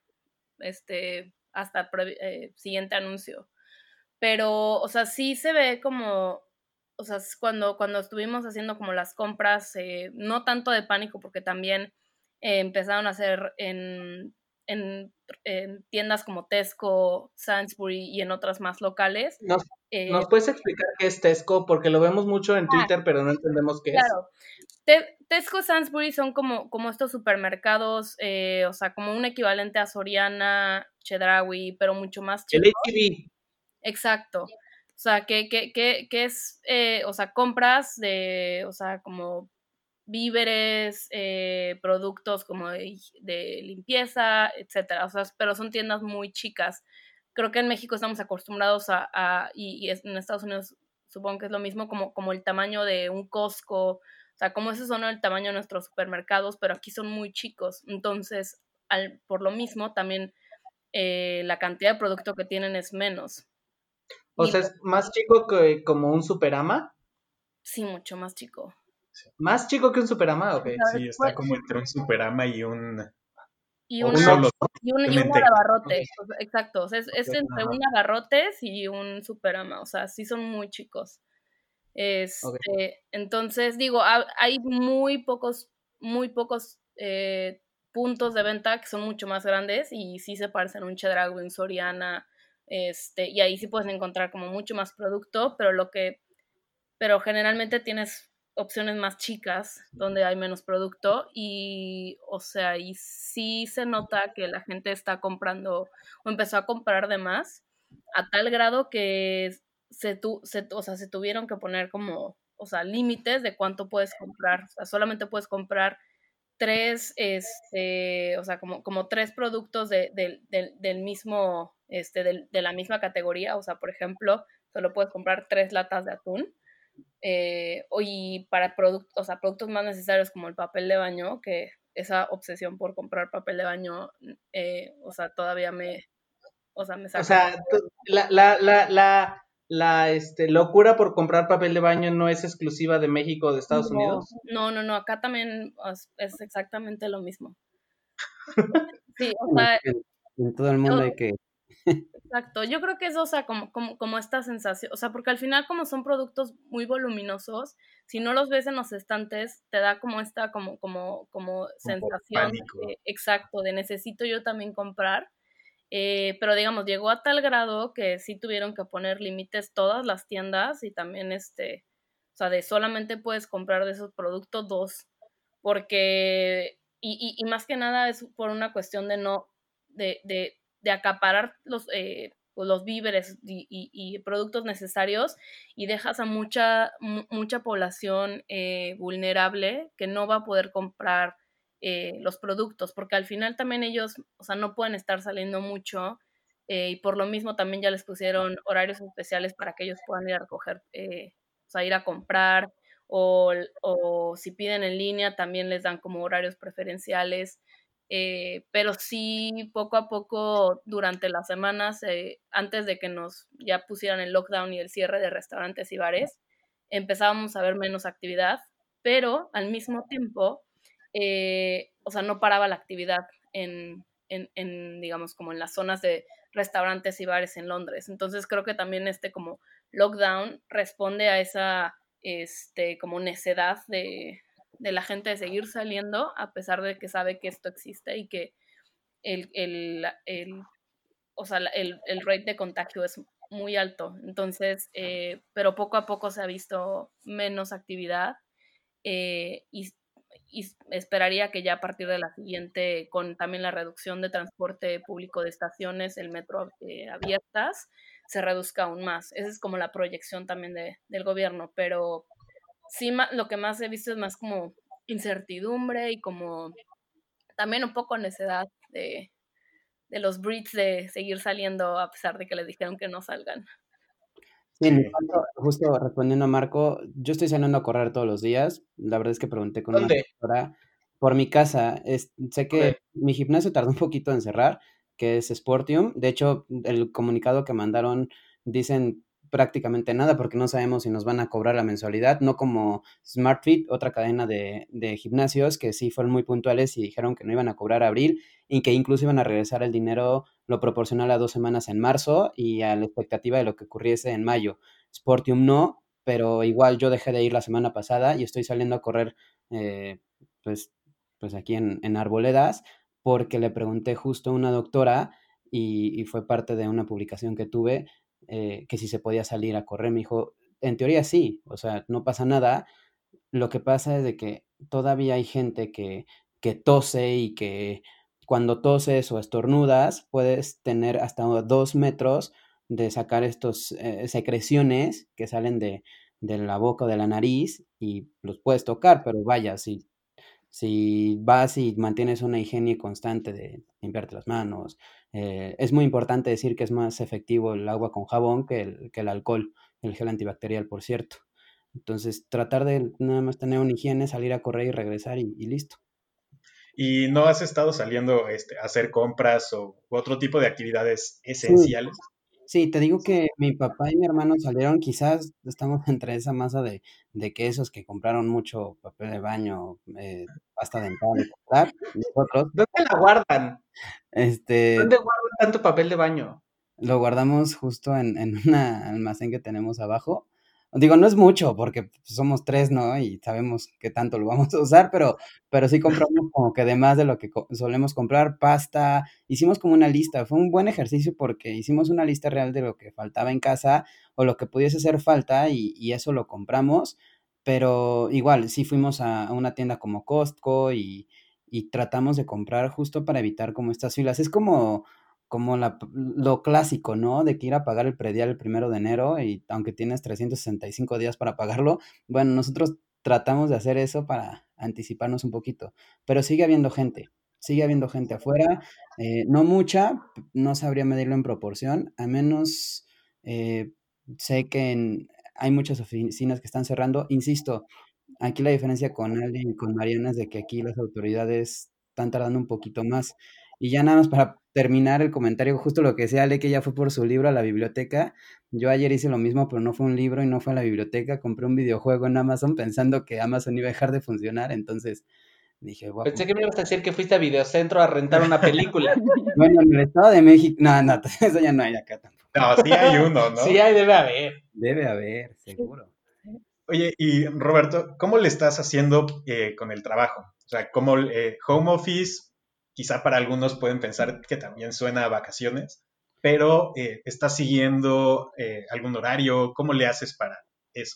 este hasta pre, eh, siguiente anuncio. Pero, o sea, sí se ve como, o sea, cuando, cuando estuvimos haciendo como las compras, eh, no tanto de pánico, porque también eh, empezaron a hacer en, en, en, tiendas como Tesco, Sainsbury y en otras más locales. ¿Nos, Eh, ¿Nos puedes explicar qué es Tesco? Porque lo vemos mucho en ah, Twitter, pero no entendemos qué es. claro. Te- Tesco, Sainsbury son como, como estos supermercados, eh, o sea, como un equivalente a Soriana, Chedraui, pero mucho más El chico. H E B. Exacto. O sea, que, que, que, que es, eh, o sea, compras de, o sea, como víveres, eh, productos como de, de limpieza, etcétera. O sea, pero son tiendas muy chicas. Creo que en México estamos acostumbrados a, a y, y en Estados Unidos supongo que es lo mismo, como, como el tamaño de un Costco, o sea, como ese son el tamaño de nuestros supermercados, pero aquí son muy chicos. Entonces, al, por lo mismo, también eh, la cantidad de producto que tienen es menos. O Y sea, es más chico que como un Superama. sí, mucho más chico. Más chico que un Superama, ok. Sí, está como entre un Superama y un y O una solo y un, y un simplemente. abarrote, o sea, exacto, o sea, es, es entre Ajá. un abarrotes y un Superama, o sea, sí son muy chicos. Ok. Este, entonces digo, ha- hay muy pocos, muy pocos eh, puntos de venta que son mucho más grandes y sí se parecen a un Chedraui, Soriana, este, y ahí sí puedes encontrar como mucho más producto, pero lo que, pero generalmente tienes opciones más chicas donde hay menos producto y, o sea, y sí se nota que la gente está comprando o empezó a comprar de más a tal grado que se, tu, se, o sea, se tuvieron que poner como, o sea, límites de cuánto puedes comprar. O sea, solamente puedes comprar tres, este, o sea, como, como tres productos de, de, de, del mismo, este, de, de la misma categoría. O sea, por ejemplo, solo puedes comprar tres latas de atún. Eh, y para productos, o sea, productos más necesarios como el papel de baño, que esa obsesión por comprar papel de baño, eh, o sea, todavía me, o sea, me O saca. sea, tú- la, la, la, la, la este, locura por comprar papel de baño no es exclusiva de México o de Estados No, Unidos. no, no, no, acá también es, es exactamente lo mismo. Sí, o Bueno, sea, en, en todo el mundo hay yo, que... exacto, yo creo que es, o sea, como, como, como esta sensación, o sea, porque al final como son productos muy voluminosos, si no los ves en los estantes, te da como esta, como, como, como Como sensación, pánico. eh, exacto, de necesito yo también comprar. Eh, pero digamos, llegó a tal grado que sí tuvieron que poner límites todas las tiendas y también este, o sea, de solamente puedes comprar de esos productos dos, porque, y, y, y más que nada es por una cuestión de no, de, de, de acaparar los, eh, pues, los víveres y, y, y, productos necesarios y dejas a mucha, mucha población eh, vulnerable que no va a poder comprar eh, los productos, porque al final también ellos, o sea, no pueden estar saliendo mucho eh, y por lo mismo también ya les pusieron horarios especiales para que ellos puedan ir a recoger, eh, o sea, ir a comprar o, o si piden en línea también les dan como horarios preferenciales. Eh, pero sí, poco a poco, durante las semanas, eh, antes de que nos ya pusieran el lockdown y el cierre de restaurantes y bares, empezábamos a ver menos actividad, pero al mismo tiempo, eh, o sea, no paraba la actividad en, en, en, digamos, como en las zonas de restaurantes y bares en Londres. Entonces creo que también este como lockdown responde a esa, este, como necedad de, de la gente de seguir saliendo a pesar de que sabe que esto existe y que el, el, el o sea, el, el rate de contagio es muy alto. Entonces, eh, pero poco a poco se ha visto menos actividad eh, y, y, esperaría que ya a partir de la siguiente, con también la reducción de transporte público de estaciones, el metro eh, abiertas, se reduzca aún más. Esa es como la proyección también de, del gobierno, pero sí, lo que más he visto es más como incertidumbre y como también un poco necedad de, de los Brits de seguir saliendo a pesar de que les dijeron que no salgan. Sí, en mi caso, justo respondiendo a Marco, yo estoy saliendo a correr todos los días. La verdad es que pregunté con una ¿Dónde? doctora por mi casa. Es, sé que Ok. mi gimnasio tardó un poquito en cerrar, que es Sportium. De hecho, el comunicado que mandaron dicen prácticamente nada porque no sabemos si nos van a cobrar la mensualidad, no como SmartFit, otra cadena de, de gimnasios que sí fueron muy puntuales y dijeron que no iban a cobrar abril y que incluso iban a regresar el dinero lo proporcional a dos semanas en marzo y a la expectativa de lo que ocurriese en mayo. Sportium no, pero igual yo dejé de ir la semana pasada y estoy saliendo a correr eh, pues, pues aquí en, en Arboledas porque le pregunté justo a una doctora y, y fue parte de una publicación que tuve eh, que si se podía salir a correr. Me dijo, en teoría sí, o sea, no pasa nada. Lo que pasa es de que todavía hay gente que, que tose y que cuando toses o estornudas puedes tener hasta dos metros de sacar estos eh, secreciones que salen de, de la boca o de la nariz y los puedes tocar, pero vaya, si, si vas y mantienes una higiene constante de limpiarte las manos, eh, es muy importante decir que es más efectivo el agua con jabón que el, que el alcohol, el gel antibacterial, por cierto. Entonces, tratar de nada más tener una higiene, salir a correr y regresar y, y listo. ¿Y no has estado saliendo este, a hacer compras o u otro tipo de actividades Sí, esenciales? sí, te digo que mi papá y mi hermano salieron, quizás estamos entre esa masa de, de que esos que compraron mucho papel de baño, eh, pasta dental y tal, nosotros, ¿Dónde la guardan? Este, ¿Dónde guardan tanto papel de baño? lo guardamos justo en, en un almacén que tenemos abajo. Digo, no es mucho porque somos tres, ¿no? Y sabemos qué tanto lo vamos a usar, pero, pero sí compramos como que además de lo que co- solemos comprar, pasta, hicimos como una lista. Fue un buen ejercicio porque hicimos una lista real de lo que faltaba en casa o lo que pudiese hacer falta y, y eso lo compramos. Pero igual, sí fuimos a, a una tienda como Costco y, y tratamos de comprar justo para evitar como estas filas. Es como como la, lo clásico, ¿no? De que ir a pagar el predial el primero de enero y aunque tienes trescientos sesenta y cinco días para pagarlo, bueno, nosotros tratamos de hacer eso para anticiparnos un poquito, pero sigue habiendo gente, sigue habiendo gente afuera, eh, no mucha, no sabría medirlo en proporción, a menos eh, sé que en- hay muchas oficinas que están cerrando, insisto, aquí la diferencia con Ali y con Mariana es de que aquí las autoridades están tardando un poquito más. Y ya nada más para terminar el comentario, justo lo que decía Ale, que ya fue por su libro a la biblioteca. Yo ayer hice lo mismo, pero no fue un libro y no fue a la biblioteca. Compré un videojuego en Amazon pensando que Amazon iba a dejar de funcionar. Entonces dije, voy a Pensé comprar. que me ibas a decir que fuiste a Videocentro a rentar una película. Bueno, en el Estado de México, no, no, eso ya no hay acá tampoco. No, sí hay uno, Sí, ¿no? ahí debe haber. Debe haber, seguro. Oye, y Roberto, ¿cómo le estás haciendo eh, con el trabajo? O sea, ¿cómo eh, home office, quizá para algunos pueden pensar que también suena a vacaciones, pero eh, ¿estás siguiendo eh, algún horario? ¿Cómo le haces para eso?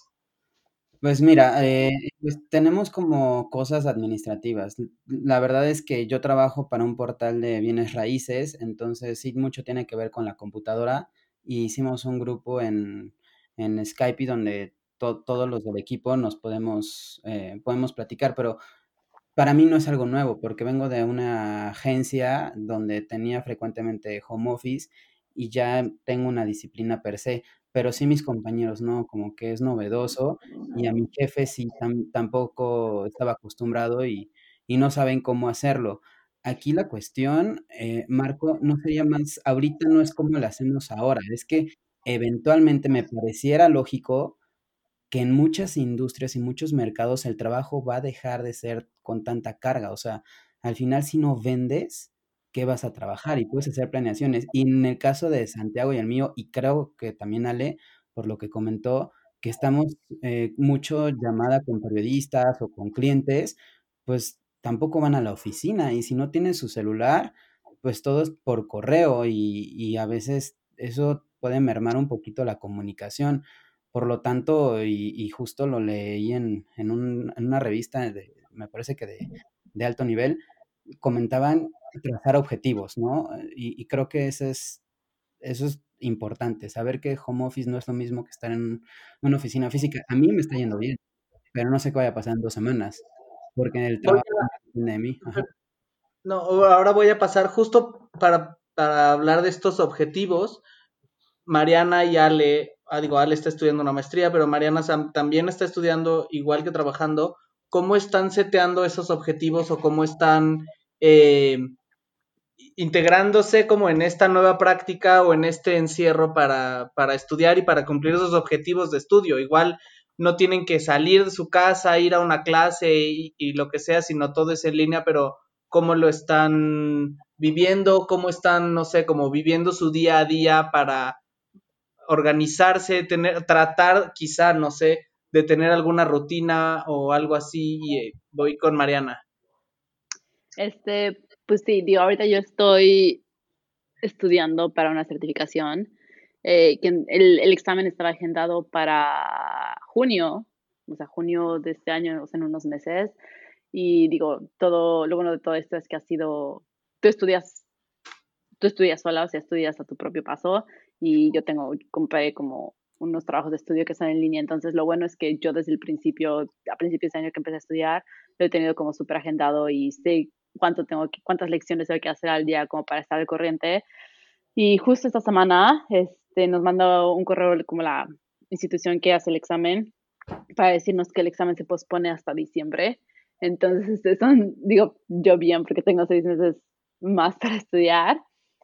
Pues mira, eh, pues tenemos como cosas administrativas. L- La verdad es que yo trabajo para un portal de bienes raíces, entonces sí mucho tiene que ver con la computadora y hicimos un grupo en, en Skype donde to- todos los del equipo nos podemos, eh, podemos platicar, pero para mí no es algo nuevo, porque vengo de una agencia donde tenía frecuentemente home office y ya tengo una disciplina per se, pero sí mis compañeros no, como que es novedoso y a mi jefe sí tam- tampoco estaba acostumbrado y, y no saben cómo hacerlo. Aquí la cuestión, eh, Marco, no sería más, ahorita no es como lo hacemos ahora, es que eventualmente me pareciera lógico que en muchas industrias y muchos mercados el trabajo va a dejar de ser con tanta carga. O sea, al final si no vendes, ¿qué vas a trabajar? Y puedes hacer planeaciones. Y en el caso de Santiago y el mío, y creo que también Ale, por lo que comentó, que estamos eh, mucho llamada con periodistas o con clientes, pues tampoco van a la oficina. Y si no tienen su celular, pues todo es por correo y, y a veces eso puede mermar un poquito la comunicación. Por lo tanto, y, y justo lo leí en, en, un- en una revista, de, me parece que de, de alto nivel, comentaban trazar objetivos, ¿no? Y, y creo que eso es, eso es importante, saber que home office no es lo mismo que estar en una oficina física. A mí me está yendo bien, pero no sé qué vaya a pasar en dos semanas, porque el Voy trabajo depende de mí. Ajá. a- no, ahora voy a pasar justo para, para hablar de estos objetivos. Mariana y Ale, ah, digo, Ale está estudiando una maestría, pero Mariana Sam- también está estudiando igual que trabajando. ¿Cómo están seteando esos objetivos o cómo están eh, integrándose como en esta nueva práctica o en este encierro para, para estudiar y para cumplir esos objetivos de estudio? Igual no tienen que salir de su casa, ir a una clase y, y lo que sea, sino todo es en línea, pero cómo lo están viviendo, cómo están, no sé, como viviendo su día a día para organizarse, tener, tratar quizá, no sé, de tener alguna rutina o algo así. Y eh, voy con Mariana. Este, pues sí, digo, ahorita yo estoy estudiando para una certificación, eh, que el, el examen estaba agendado para junio, o sea, junio de este año, o sea, en unos meses. Y digo, todo, lo bueno de todo esto es que ha sido, tú estudias, tú estudias sola, o sea, estudias a tu propio paso, y yo tengo, compré como unos trabajos de estudio que están en línea, entonces lo bueno es que yo desde el principio, a principios de año que empecé a estudiar, lo he tenido como súper agendado y sé cuánto tengo que, cuántas lecciones tengo que hacer al día como para estar al corriente. Y justo esta semana este, nos mandó un correo como la institución que hace el examen para decirnos que el examen se pospone hasta diciembre. Entonces, este, son, digo, yo bien porque tengo seis meses más para estudiar.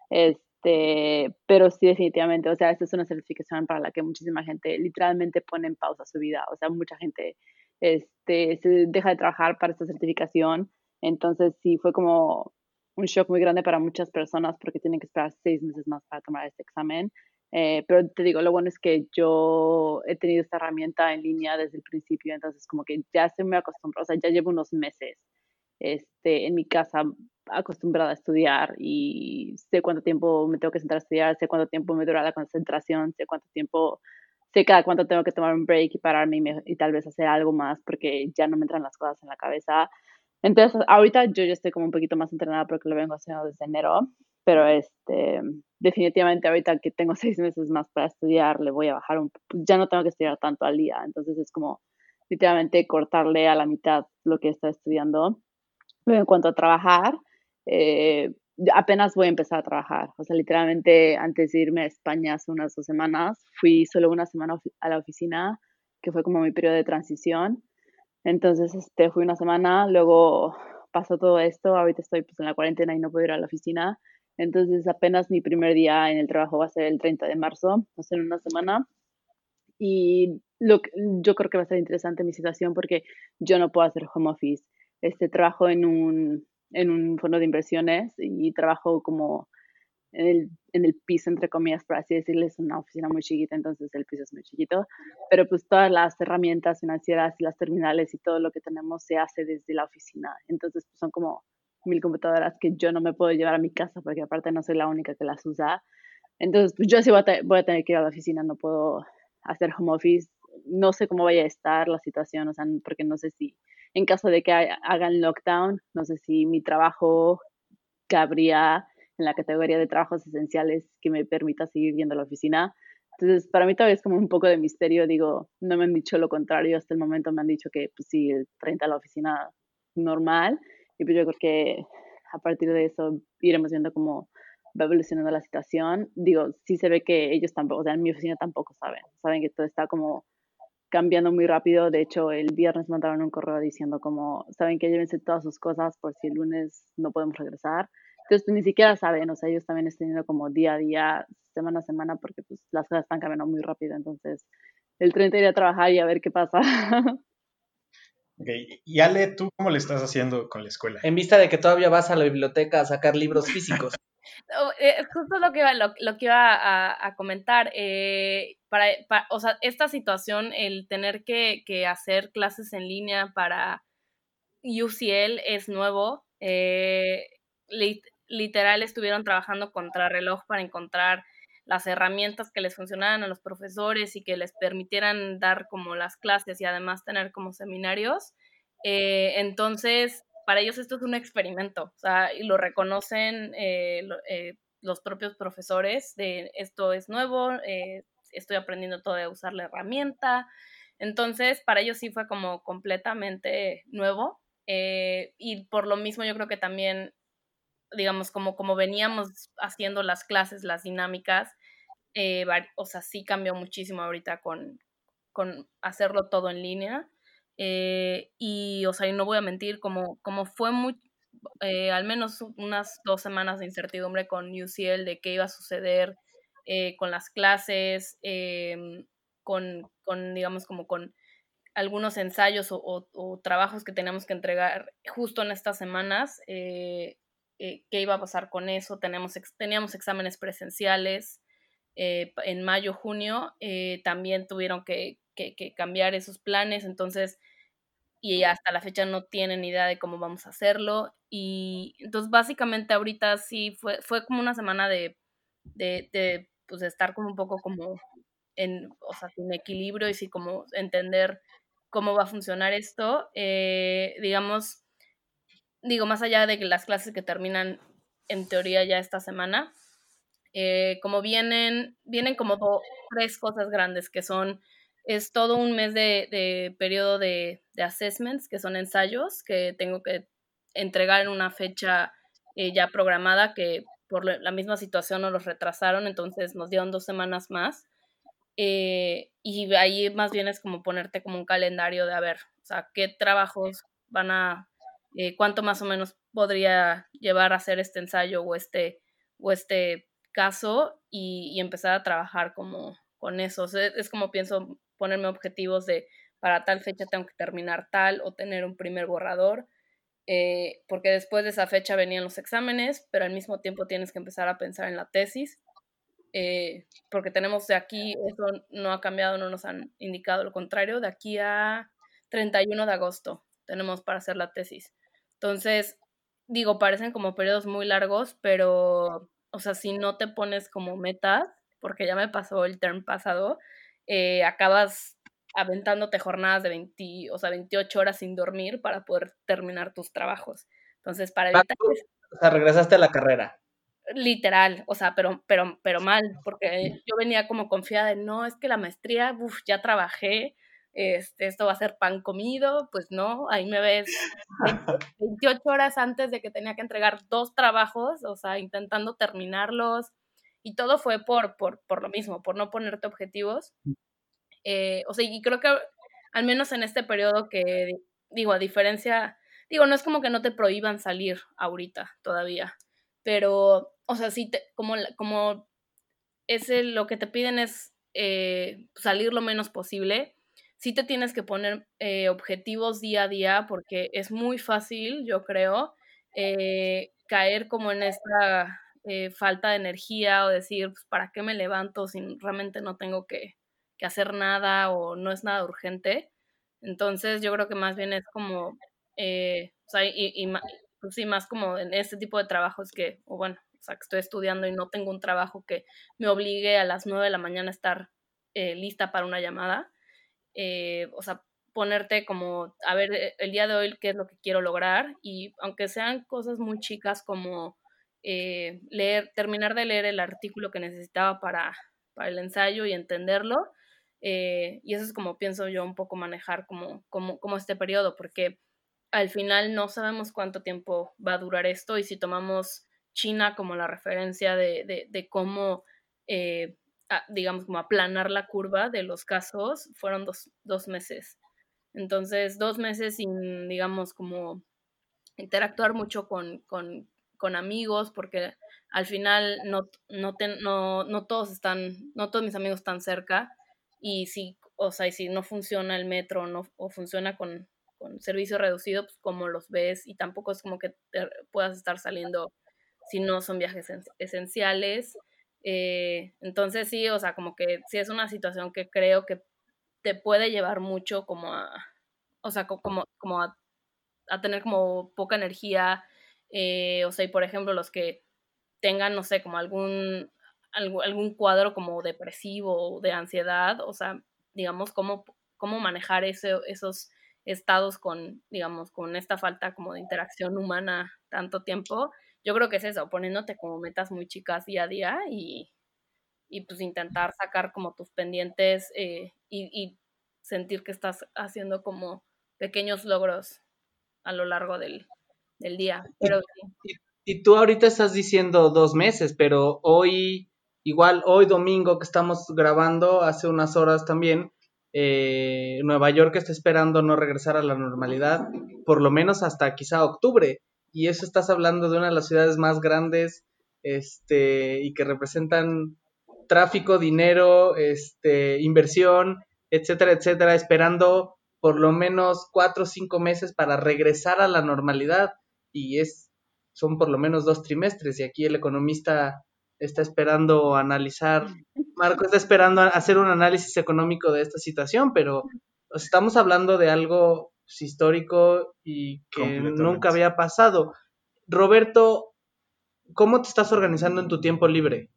Este, pero sí, definitivamente, o sea, esta es una certificación para la que muchísima gente literalmente pone en pausa su vida. O sea, mucha gente este, se deja de trabajar para esta certificación. Entonces, sí, fue como un shock muy grande para muchas personas porque tienen que esperar seis meses más para tomar este examen. Eh, pero te digo, lo bueno es que yo he tenido esta herramienta en línea desde el principio, entonces como que ya estoy muy acostumbrada, o sea, ya llevo unos meses este, en mi casa acostumbrada a estudiar y sé cuánto tiempo me tengo que sentar a estudiar, sé cuánto tiempo me dura la concentración, sé cuánto tiempo, sé cada cuánto tengo que tomar un break y pararme y, me, y tal vez hacer algo más porque ya no me entran las cosas en la cabeza. Entonces, ahorita yo ya estoy como un poquito más entrenada porque lo vengo haciendo desde enero, pero este, definitivamente ahorita que tengo seis meses más para estudiar, le voy a bajar un, ya no tengo que estudiar tanto al día, entonces es como literalmente cortarle a la mitad lo que estoy estudiando. En cuanto a trabajar, eh, apenas voy a empezar a trabajar, o sea, literalmente antes de irme a España hace unas dos semanas, fui solo una semana a la oficina, que fue como mi periodo de transición. Entonces, este, fui una semana, luego pasó todo esto, ahorita estoy pues en la cuarentena y no puedo ir a la oficina. Entonces, apenas mi primer día en el trabajo va a ser el treinta de marzo, o sea, en una semana. Y lo que, yo creo que va a ser interesante mi situación porque yo no puedo hacer home office. Este, trabajo en un, en un fondo de inversiones y trabajo como en el, en el piso, entre comillas, por así decirlo, es una oficina muy chiquita, entonces el piso es muy chiquito, pero pues todas las herramientas financieras y las terminales y todo lo que tenemos se hace desde la oficina, entonces pues son como mil computadoras que yo no me puedo llevar a mi casa porque aparte no soy la única que las usa, entonces pues yo sí voy a, te- voy a tener que ir a la oficina, no puedo hacer home office, no sé cómo vaya a estar la situación, o sea, porque no sé si en caso de que ha- hagan lockdown, no sé si mi trabajo cabría en la categoría de trabajos esenciales que me permita seguir yendo a la oficina. Entonces, para mí todavía es como un poco de misterio, digo, no me han dicho lo contrario, hasta el momento me han dicho que pues sí, el treinta a la oficina normal, y pues yo creo que a partir de eso iremos viendo cómo va evolucionando la situación. Digo, sí se ve que ellos tampoco, o sea, en mi oficina tampoco saben, saben que todo está como cambiando muy rápido. De hecho, el viernes mandaron un correo diciendo como, saben que llévense todas sus cosas por si el lunes no podemos regresar. Entonces, pues, ni siquiera saben, o sea, ellos también están teniendo como día a día, semana a semana, porque pues las cosas están cambiando muy rápido. Entonces, el treinta iré a trabajar y a ver qué pasa. Ok, y Ale, ¿tú cómo le estás haciendo con la escuela? En vista de que todavía vas a la biblioteca a sacar libros físicos. Oh, eh, justo lo que iba, lo, lo que iba a, a comentar, eh, para, pa- o sea, esta situación, el tener que, que hacer clases en línea para U C L es nuevo. eh, lit- literal estuvieron trabajando contrarreloj para encontrar las herramientas que les funcionaran a los profesores y que les permitieran dar como las clases y además tener como seminarios. Eh, entonces, para ellos esto es un experimento, o sea, y lo reconocen eh, lo- eh, los propios profesores de esto es nuevo, eh, estoy aprendiendo todo a usar la herramienta. Entonces, para ellos sí fue como completamente nuevo. Eh, y por lo mismo yo creo que también, digamos, como, como veníamos haciendo las clases, las dinámicas, eh, o sea, sí cambió muchísimo ahorita con, con hacerlo todo en línea. Eh, y, o sea, y no voy a mentir, como, como fue muy, eh, al menos unas dos semanas de incertidumbre con U C L de qué iba a suceder eh, con las clases, eh, con, con, digamos, como con algunos ensayos o, o, o, trabajos que teníamos que entregar justo en estas semanas, eh, eh, qué iba a pasar con eso. Tenemos, teníamos exámenes presenciales eh, en mayo, junio, eh, también tuvieron que, que, que cambiar esos planes, entonces, y hasta la fecha no tienen idea de cómo vamos a hacerlo. Y entonces básicamente ahorita sí fue, fue como una semana de, de, de, pues, de estar como un poco como en, o sea, sin equilibrio y sí como entender cómo va a funcionar esto. Eh, digamos, digo, más allá de que las clases que terminan en teoría ya esta semana, eh, como vienen, vienen como do, tres cosas grandes que son, es todo un mes de, de periodo de, de assessments, que son ensayos que tengo que entregar en una fecha eh, ya programada, que por la misma situación nos los retrasaron, entonces nos dieron dos semanas más. Eh, y ahí más bien es como ponerte como un calendario de a ver, o sea, qué trabajos van a, eh, cuánto más o menos podría llevar a hacer este ensayo o este, o este caso y, y empezar a trabajar como con eso. O sea, es como pienso ponerme objetivos de para tal fecha tengo que terminar tal o tener un primer borrador. eh, porque después de esa fecha venían los exámenes, pero al mismo tiempo tienes que empezar a pensar en la tesis, eh, porque tenemos de aquí, eso no ha cambiado, no nos han indicado lo contrario, de aquí a treinta y uno de agosto tenemos para hacer la tesis. Entonces, digo, parecen como periodos muy largos, pero, o sea, si no te pones como metas, porque ya me pasó el term pasado, eh, acabas aventándote jornadas de veinte, o sea, veintiocho horas sin dormir para poder terminar tus trabajos. Entonces, para evitar O sea, regresaste a la carrera. literal, o sea, pero, pero, pero mal, porque yo venía como confiada de, no, es que la maestría, uf, ya trabajé, este, esto va a ser pan comido, pues no, ahí me ves veintiocho horas antes de que tenía que entregar dos trabajos, o sea, intentando terminarlos, y todo fue por, por, por lo mismo, por no ponerte objetivos. Eh, o sea, y creo que al menos en este periodo que, digo, a diferencia, digo, no es como que no te prohíban salir ahorita todavía, pero, o sea, sí, te, como, como ese, lo que te piden es eh, salir lo menos posible, sí te tienes que poner eh, objetivos día a día porque es muy fácil, yo creo, eh, caer como en esta eh, falta de energía o decir, pues, ¿para qué me levanto si realmente no tengo que, que hacer nada o no es nada urgente? Entonces yo creo que más bien es como, eh, o sea, y, y, pues sí, más como en este tipo de trabajos que, o bueno, o sea, que estoy estudiando y no tengo un trabajo que me obligue a las nueve de la mañana a estar eh, lista para una llamada. Eh, o sea, ponerte como, a ver, eh, el día de hoy qué es lo que quiero lograr y aunque sean cosas muy chicas como eh, leer, terminar de leer el artículo que necesitaba para, para el ensayo y entenderlo, eh, y eso es como pienso yo un poco manejar como, como, como este periodo, porque al final no sabemos cuánto tiempo va a durar esto y si tomamos China como la referencia de, de, de cómo, eh, a, digamos, como aplanar la curva de los casos, fueron dos, dos meses. Entonces, dos meses sin, digamos, como interactuar mucho con, con, con amigos, porque al final no, no, te, no, no todos están, no todos mis amigos están cerca, y si, o sea, y si no funciona el metro no, o funciona con, con servicio reducido, pues como los ves, y tampoco es como que te puedas estar saliendo si no son viajes esenciales. Eh, entonces sí, o sea, como que sí es una situación que creo que te puede llevar mucho como a, o sea, como, como a a tener como poca energía, eh, o sea, y por ejemplo los que tengan, no sé, como algún, algún, algún cuadro como depresivo o de ansiedad, o sea, digamos, cómo, cómo manejar ese, esos estados con, digamos, con esta falta como de interacción humana tanto tiempo, yo creo que es eso, poniéndote como metas muy chicas día a día y, y pues intentar sacar como tus pendientes eh, y, y sentir que estás haciendo como pequeños logros a lo largo del, del día. Pero sí. Y, y tú ahorita estás diciendo dos meses, pero hoy, igual hoy domingo que estamos grabando, hace unas horas también, eh, Nueva York está esperando no regresar a la normalidad, por lo menos hasta quizá octubre. Y eso estás hablando de una de las ciudades más grandes, este, y que representan tráfico, dinero, este, inversión, etcétera, etcétera, esperando por lo menos cuatro o cinco meses para regresar a la normalidad y es son por lo menos dos trimestres y aquí el economista está esperando analizar, Marco está esperando hacer un análisis económico de esta situación, pero pues, estamos hablando de algo pues, histórico y que nunca había pasado. Roberto, ¿cómo te estás organizando en tu tiempo libre?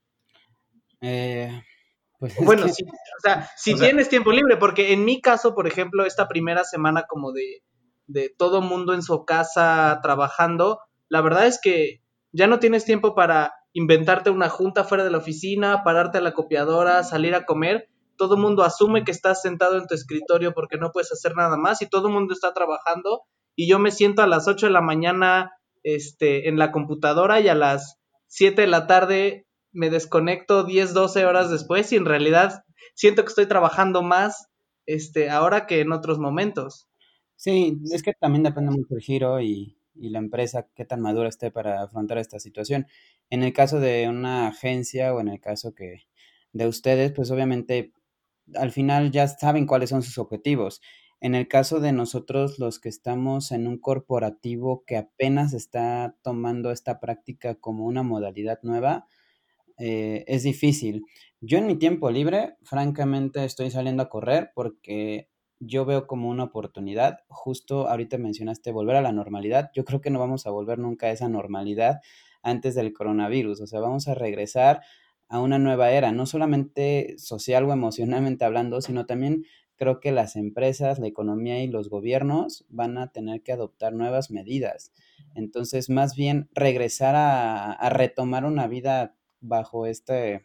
Eh, pues Bueno, es que... sí, o sea, si O sea, tienes tiempo libre, porque en mi caso, por ejemplo, esta primera semana como de, de todo mundo en su casa trabajando, la verdad es que ya no tienes tiempo para inventarte una junta fuera de la oficina, pararte a la copiadora, salir a comer. Todo el mundo asume que estás sentado en tu escritorio porque no puedes hacer nada más y todo el mundo está trabajando y yo me siento a las ocho de la mañana este, en la computadora y a las siete de la tarde me desconecto diez, doce horas después y en realidad siento que estoy trabajando más este, ahora que en otros momentos. Sí, es que también depende mucho el giro y, y la empresa qué tan madura esté para afrontar esta situación. En el caso de una agencia o en el caso que de ustedes, pues obviamente al final ya saben cuáles son sus objetivos. En el caso de nosotros, los que estamos en un corporativo que apenas está tomando esta práctica como una modalidad nueva, eh, es difícil. Yo en mi tiempo libre, francamente, estoy saliendo a correr porque yo veo como una oportunidad. Justo ahorita mencionaste volver a la normalidad. Yo creo que no vamos a volver nunca a esa normalidad antes del coronavirus. O sea, vamos a regresar a una nueva era, no solamente social o emocionalmente hablando, sino también creo que las empresas, la economía y los gobiernos van a tener que adoptar nuevas medidas. Entonces, más bien regresar a, a retomar una vida bajo este,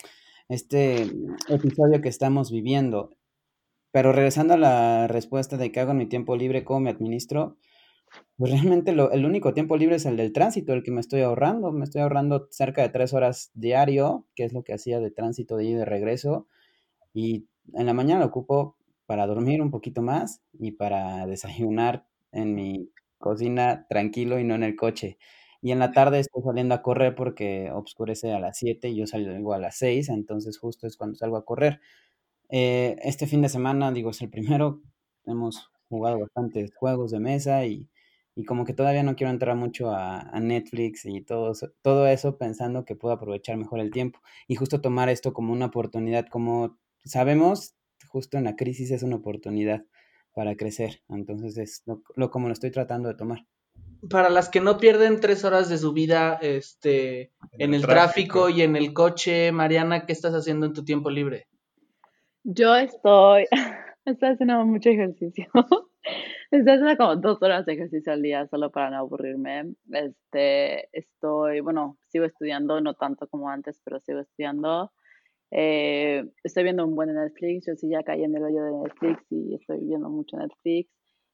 este episodio que estamos viviendo. Pero regresando a la respuesta de qué hago en mi tiempo libre, cómo me administro, pues realmente lo, el único tiempo libre es el del tránsito, el que me estoy ahorrando. Me estoy ahorrando cerca de tres horas diario, que es lo que hacía de tránsito de ida y de regreso. Y en la mañana lo ocupo para dormir un poquito más y para desayunar en mi cocina tranquilo y no en el coche. Y en la tarde estoy saliendo a correr porque oscurece a las siete y yo salgo a las seis, entonces justo es cuando salgo a correr. Eh, este fin de semana, digo, es el primero, hemos jugado bastantes juegos de mesa y, y como que todavía no quiero entrar mucho a, a Netflix y todo, eso- todo eso pensando que puedo aprovechar mejor el tiempo y justo tomar esto como una oportunidad, como sabemos, justo en la crisis es una oportunidad para crecer, entonces es lo, lo como lo estoy tratando de tomar. Para las que no pierden tres horas de su vida este, En en el el tráfico tráfico. y en el coche, Mariana, ¿qué estás haciendo en tu tiempo libre? Yo estoy, estoy haciendo mucho ejercicio. Estoy haciendo como dos horas de ejercicio al día solo para no aburrirme. Este, estoy, bueno, sigo estudiando, no tanto como antes, pero sigo estudiando. Eh, estoy viendo un buen Netflix. Yo sí ya caí en el hoyo de Netflix y estoy viendo mucho Netflix.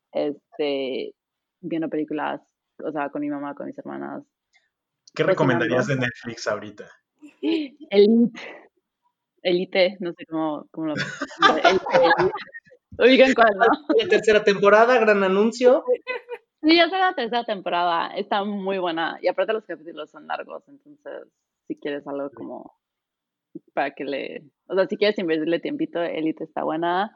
Este, viendo películas, o sea, con mi mamá, con mis hermanas, ¿Qué recomendarías cocinando. de Netflix ahorita? Elite, Elite, no sé cómo, cómo lo. Elite, Elite. Ubican cuál, ¿no? La tercera temporada, gran anuncio. Sí, ya será la tercera temporada. Está muy buena. Y aparte los capítulos son largos, entonces si quieres algo como para que le... O sea, si quieres invertirle tiempito, Elite está buena.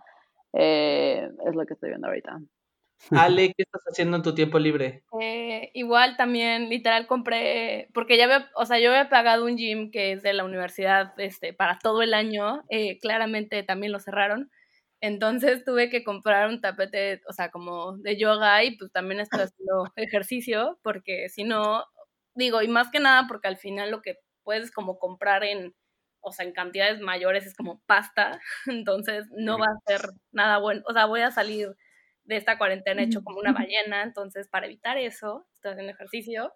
Eh, es lo que estoy viendo ahorita. Ale, ¿qué estás haciendo en tu tiempo libre? Eh, igual también, literal, compré, porque ya había, o sea, yo había pagado un gym que es de la universidad, este, para todo el año, eh, claramente también lo cerraron, entonces tuve que comprar un tapete, o sea, como de yoga y pues también estoy haciendo ejercicio, porque si no, digo, y más que nada porque al final lo que puedes como comprar en, o sea, en cantidades mayores es como pasta, entonces no va a ser nada bueno, o sea, voy a salir de esta cuarentena hecho como una ballena, entonces para evitar eso, estoy haciendo ejercicio,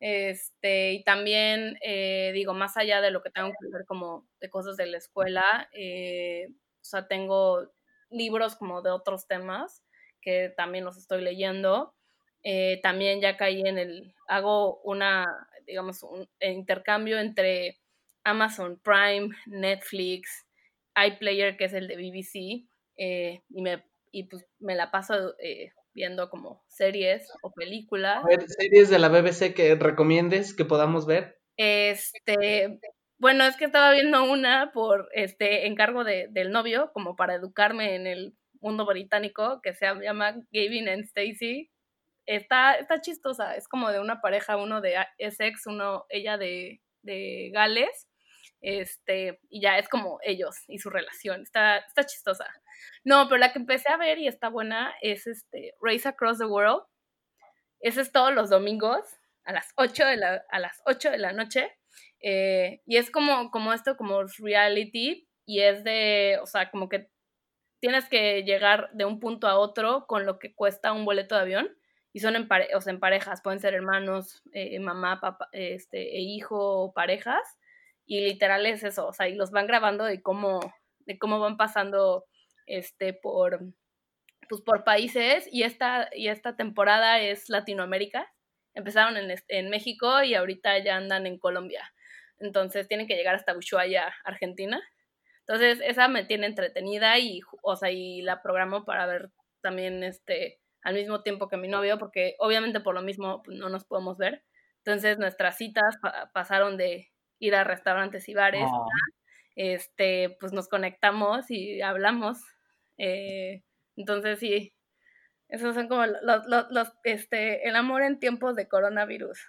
este, y también, eh, digo, más allá de lo que tengo que ver como de cosas de la escuela, eh, o sea, tengo libros como de otros temas que también los estoy leyendo, eh, también ya caí en el, hago una, digamos, un intercambio entre Amazon Prime, Netflix, iPlayer, que es el de B B C, eh, y me y pues me la paso eh, viendo como series o películas. A ver, series de la B B C que recomiendes que podamos ver. Este, bueno, es que estaba viendo una por este encargo de, del novio, como para educarme en el mundo británico, que se llama Gavin and Stacey. Está, está chistosa, es como de una pareja, uno de Essex, uno, ella de, de Gales, este, y ya es como ellos y su relación, está, está chistosa. No, pero la que empecé a ver y está buena es este Race Across the World. Ese es todos los domingos a las ocho de la, a las ocho de la noche. Eh, y es como, como esto, como reality, y es de, o sea, como que tienes que llegar de un punto a otro con lo que cuesta un boleto de avión, y son en, pare o sea, en parejas, pueden ser hermanos, eh, mamá, papá, este, e hijo, o parejas, y literal es eso, o sea, y los van grabando de cómo, de cómo van pasando este, por, pues, por países, y esta, y esta temporada es Latinoamérica. Empezaron en, en México y ahorita ya andan en Colombia. Entonces tienen que llegar hasta Ushuaia, Argentina. Entonces esa me tiene entretenida y, o sea, y la programo para ver también este, al mismo tiempo que mi novio, porque obviamente por lo mismo pues, no nos podemos ver. Entonces nuestras citas pa pasaron de ir a restaurantes y bares, Oh. este, pues nos conectamos y hablamos. Eh, Entonces sí, esos son como los, los, los este, el amor en tiempos de coronavirus.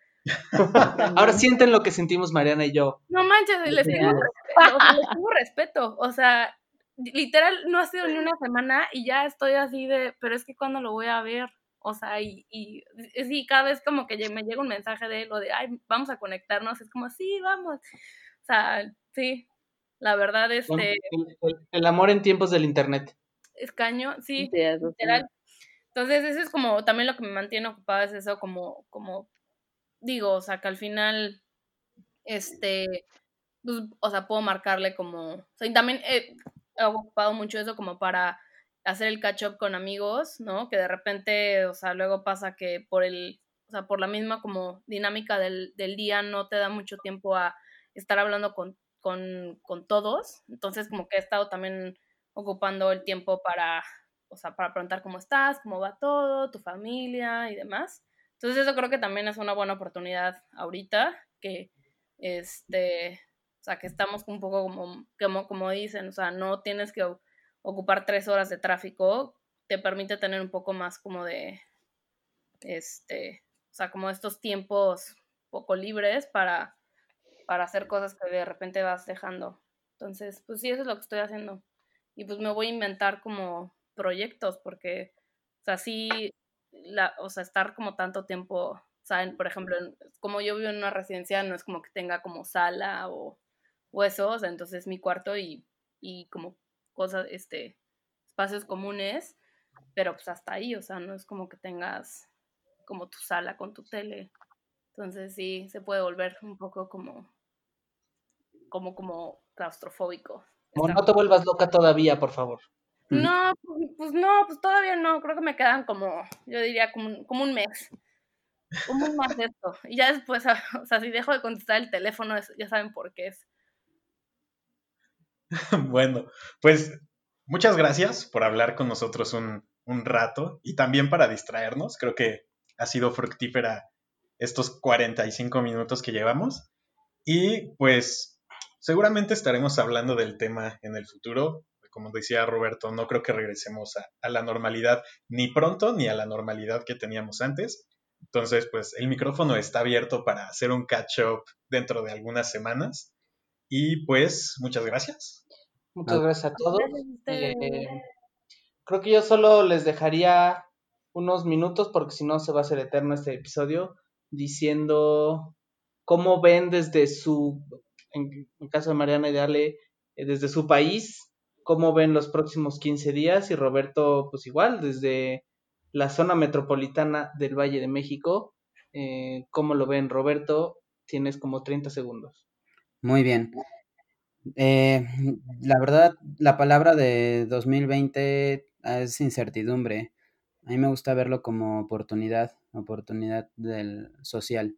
Ahora sienten lo que sentimos Mariana y yo. No manches, les tengo, respeto, o sea, les tengo respeto, o sea, literal no ha sido ni una semana y ya estoy así de, pero es que cuando lo voy a ver, o sea, y, y sí, cada vez como que me llega un mensaje de él o de, ay, vamos a conectarnos, es como, sí, vamos, o sea, sí, la verdad, este... El, el, el amor en tiempos del internet. Es caño, sí, Sí, eso sí. literal. Entonces, eso es como, también lo que me mantiene ocupada es eso, como, como, digo, o sea, que al final, este, pues, o sea, puedo marcarle como, o sea, y también he, he ocupado mucho eso como para hacer el catch up con amigos, ¿no? Que de repente, o sea, luego pasa que por el, o sea, por la misma como dinámica del, del día no te da mucho tiempo a estar hablando con, con, con todos, entonces como que he estado también ocupando el tiempo para, o sea, para preguntar cómo estás, cómo va todo, tu familia y demás. Entonces eso creo que también es una buena oportunidad ahorita, que, este, o sea, que estamos un poco como, como, como dicen, o sea, no tienes que ocupar tres horas de tráfico, te permite tener un poco más como de, este, o sea, como estos tiempos poco libres para, para hacer cosas que de repente vas dejando. Entonces, pues sí, eso es lo que estoy haciendo. Y pues me voy a inventar como proyectos, porque, o sea, sí, la, o sea, estar como tanto tiempo, ¿saben? Por ejemplo, como yo vivo en una residencia, no es como que tenga como sala o, o eso, o sea, entonces mi cuarto y, y como cosas, este, espacios comunes, pero pues hasta ahí, o sea, no es como que tengas como tu sala con tu tele. Entonces sí, se puede volver un poco como, como, como claustrofóbico. Como no te vuelvas loca todavía, por favor. No, pues, pues no, pues todavía no, creo que me quedan como, yo diría como un, como un mes, como un mes de esto, y ya después, o sea, si dejo de contestar el teléfono, ya saben por qué es. Bueno, pues muchas gracias por hablar con nosotros un, un rato y también para distraernos, creo que ha sido fructífera estos cuarenta y cinco minutos que llevamos y pues seguramente estaremos hablando del tema en el futuro. Como decía Roberto, no creo que regresemos a, a la normalidad ni pronto ni a la normalidad que teníamos antes. Entonces, pues el micrófono está abierto para hacer un catch-up dentro de algunas semanas. Y pues, muchas gracias. Muchas gracias a todos. Eh, creo que yo solo les dejaría unos minutos, porque si no se va a hacer eterno este episodio, diciendo cómo ven desde su, en el caso de Mariana y de Ale, eh, desde su país, cómo ven los próximos quince días, y Roberto, pues igual, desde la zona metropolitana del Valle de México, eh, ¿cómo lo ven? Roberto, tienes como treinta segundos. Muy bien. Eh, la verdad, la palabra de dos mil veinte es incertidumbre. A mí me gusta verlo como oportunidad, oportunidad del social.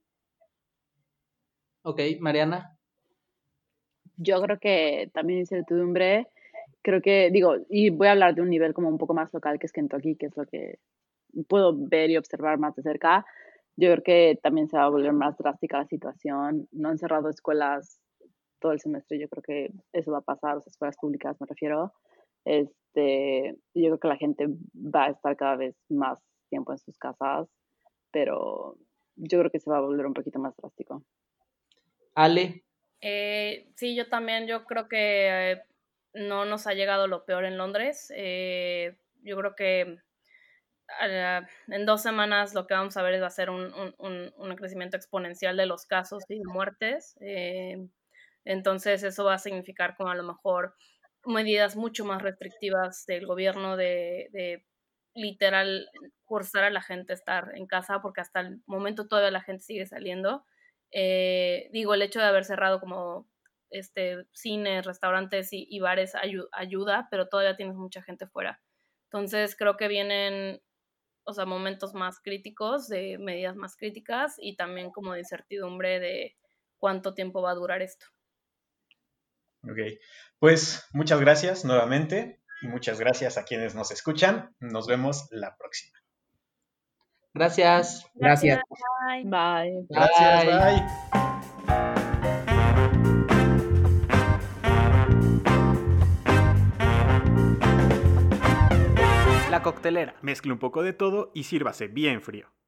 Ok, Mariana. Yo creo que también incertidumbre, creo que, digo, y voy a hablar de un nivel como un poco más local, que es Kentucky, que es lo que puedo ver y observar más de cerca. Yo creo que también se va a volver más drástica la situación. No han cerrado escuelas todo el semestre, yo creo que eso va a pasar, las escuelas públicas me refiero. Este, yo creo que la gente va a estar cada vez más tiempo en sus casas, pero yo creo que se va a volver un poquito más drástico. Ale. Eh, sí, yo también, yo creo que eh, no nos ha llegado lo peor en Londres. Eh, yo creo que uh, en dos semanas lo que vamos a ver va a ser un, un, un, un crecimiento exponencial de los casos y muertes. Eh, entonces eso va a significar como a lo mejor medidas mucho más restrictivas del gobierno de, de literal forzar a la gente a estar en casa, porque hasta el momento todavía la gente sigue saliendo. Eh, digo, el hecho de haber cerrado como este, cines, restaurantes y, y bares ayu- ayuda, pero todavía tienes mucha gente fuera. Entonces creo que vienen, o sea, momentos más críticos, de medidas más críticas y también como de incertidumbre de cuánto tiempo va a durar esto. Ok, pues muchas gracias nuevamente y muchas gracias a quienes nos escuchan. Nos vemos la próxima. Gracias. Gracias. Bye. Bye. Gracias, Bye. bye. La Coctelera. Mezcle un poco de todo y sírvase bien frío.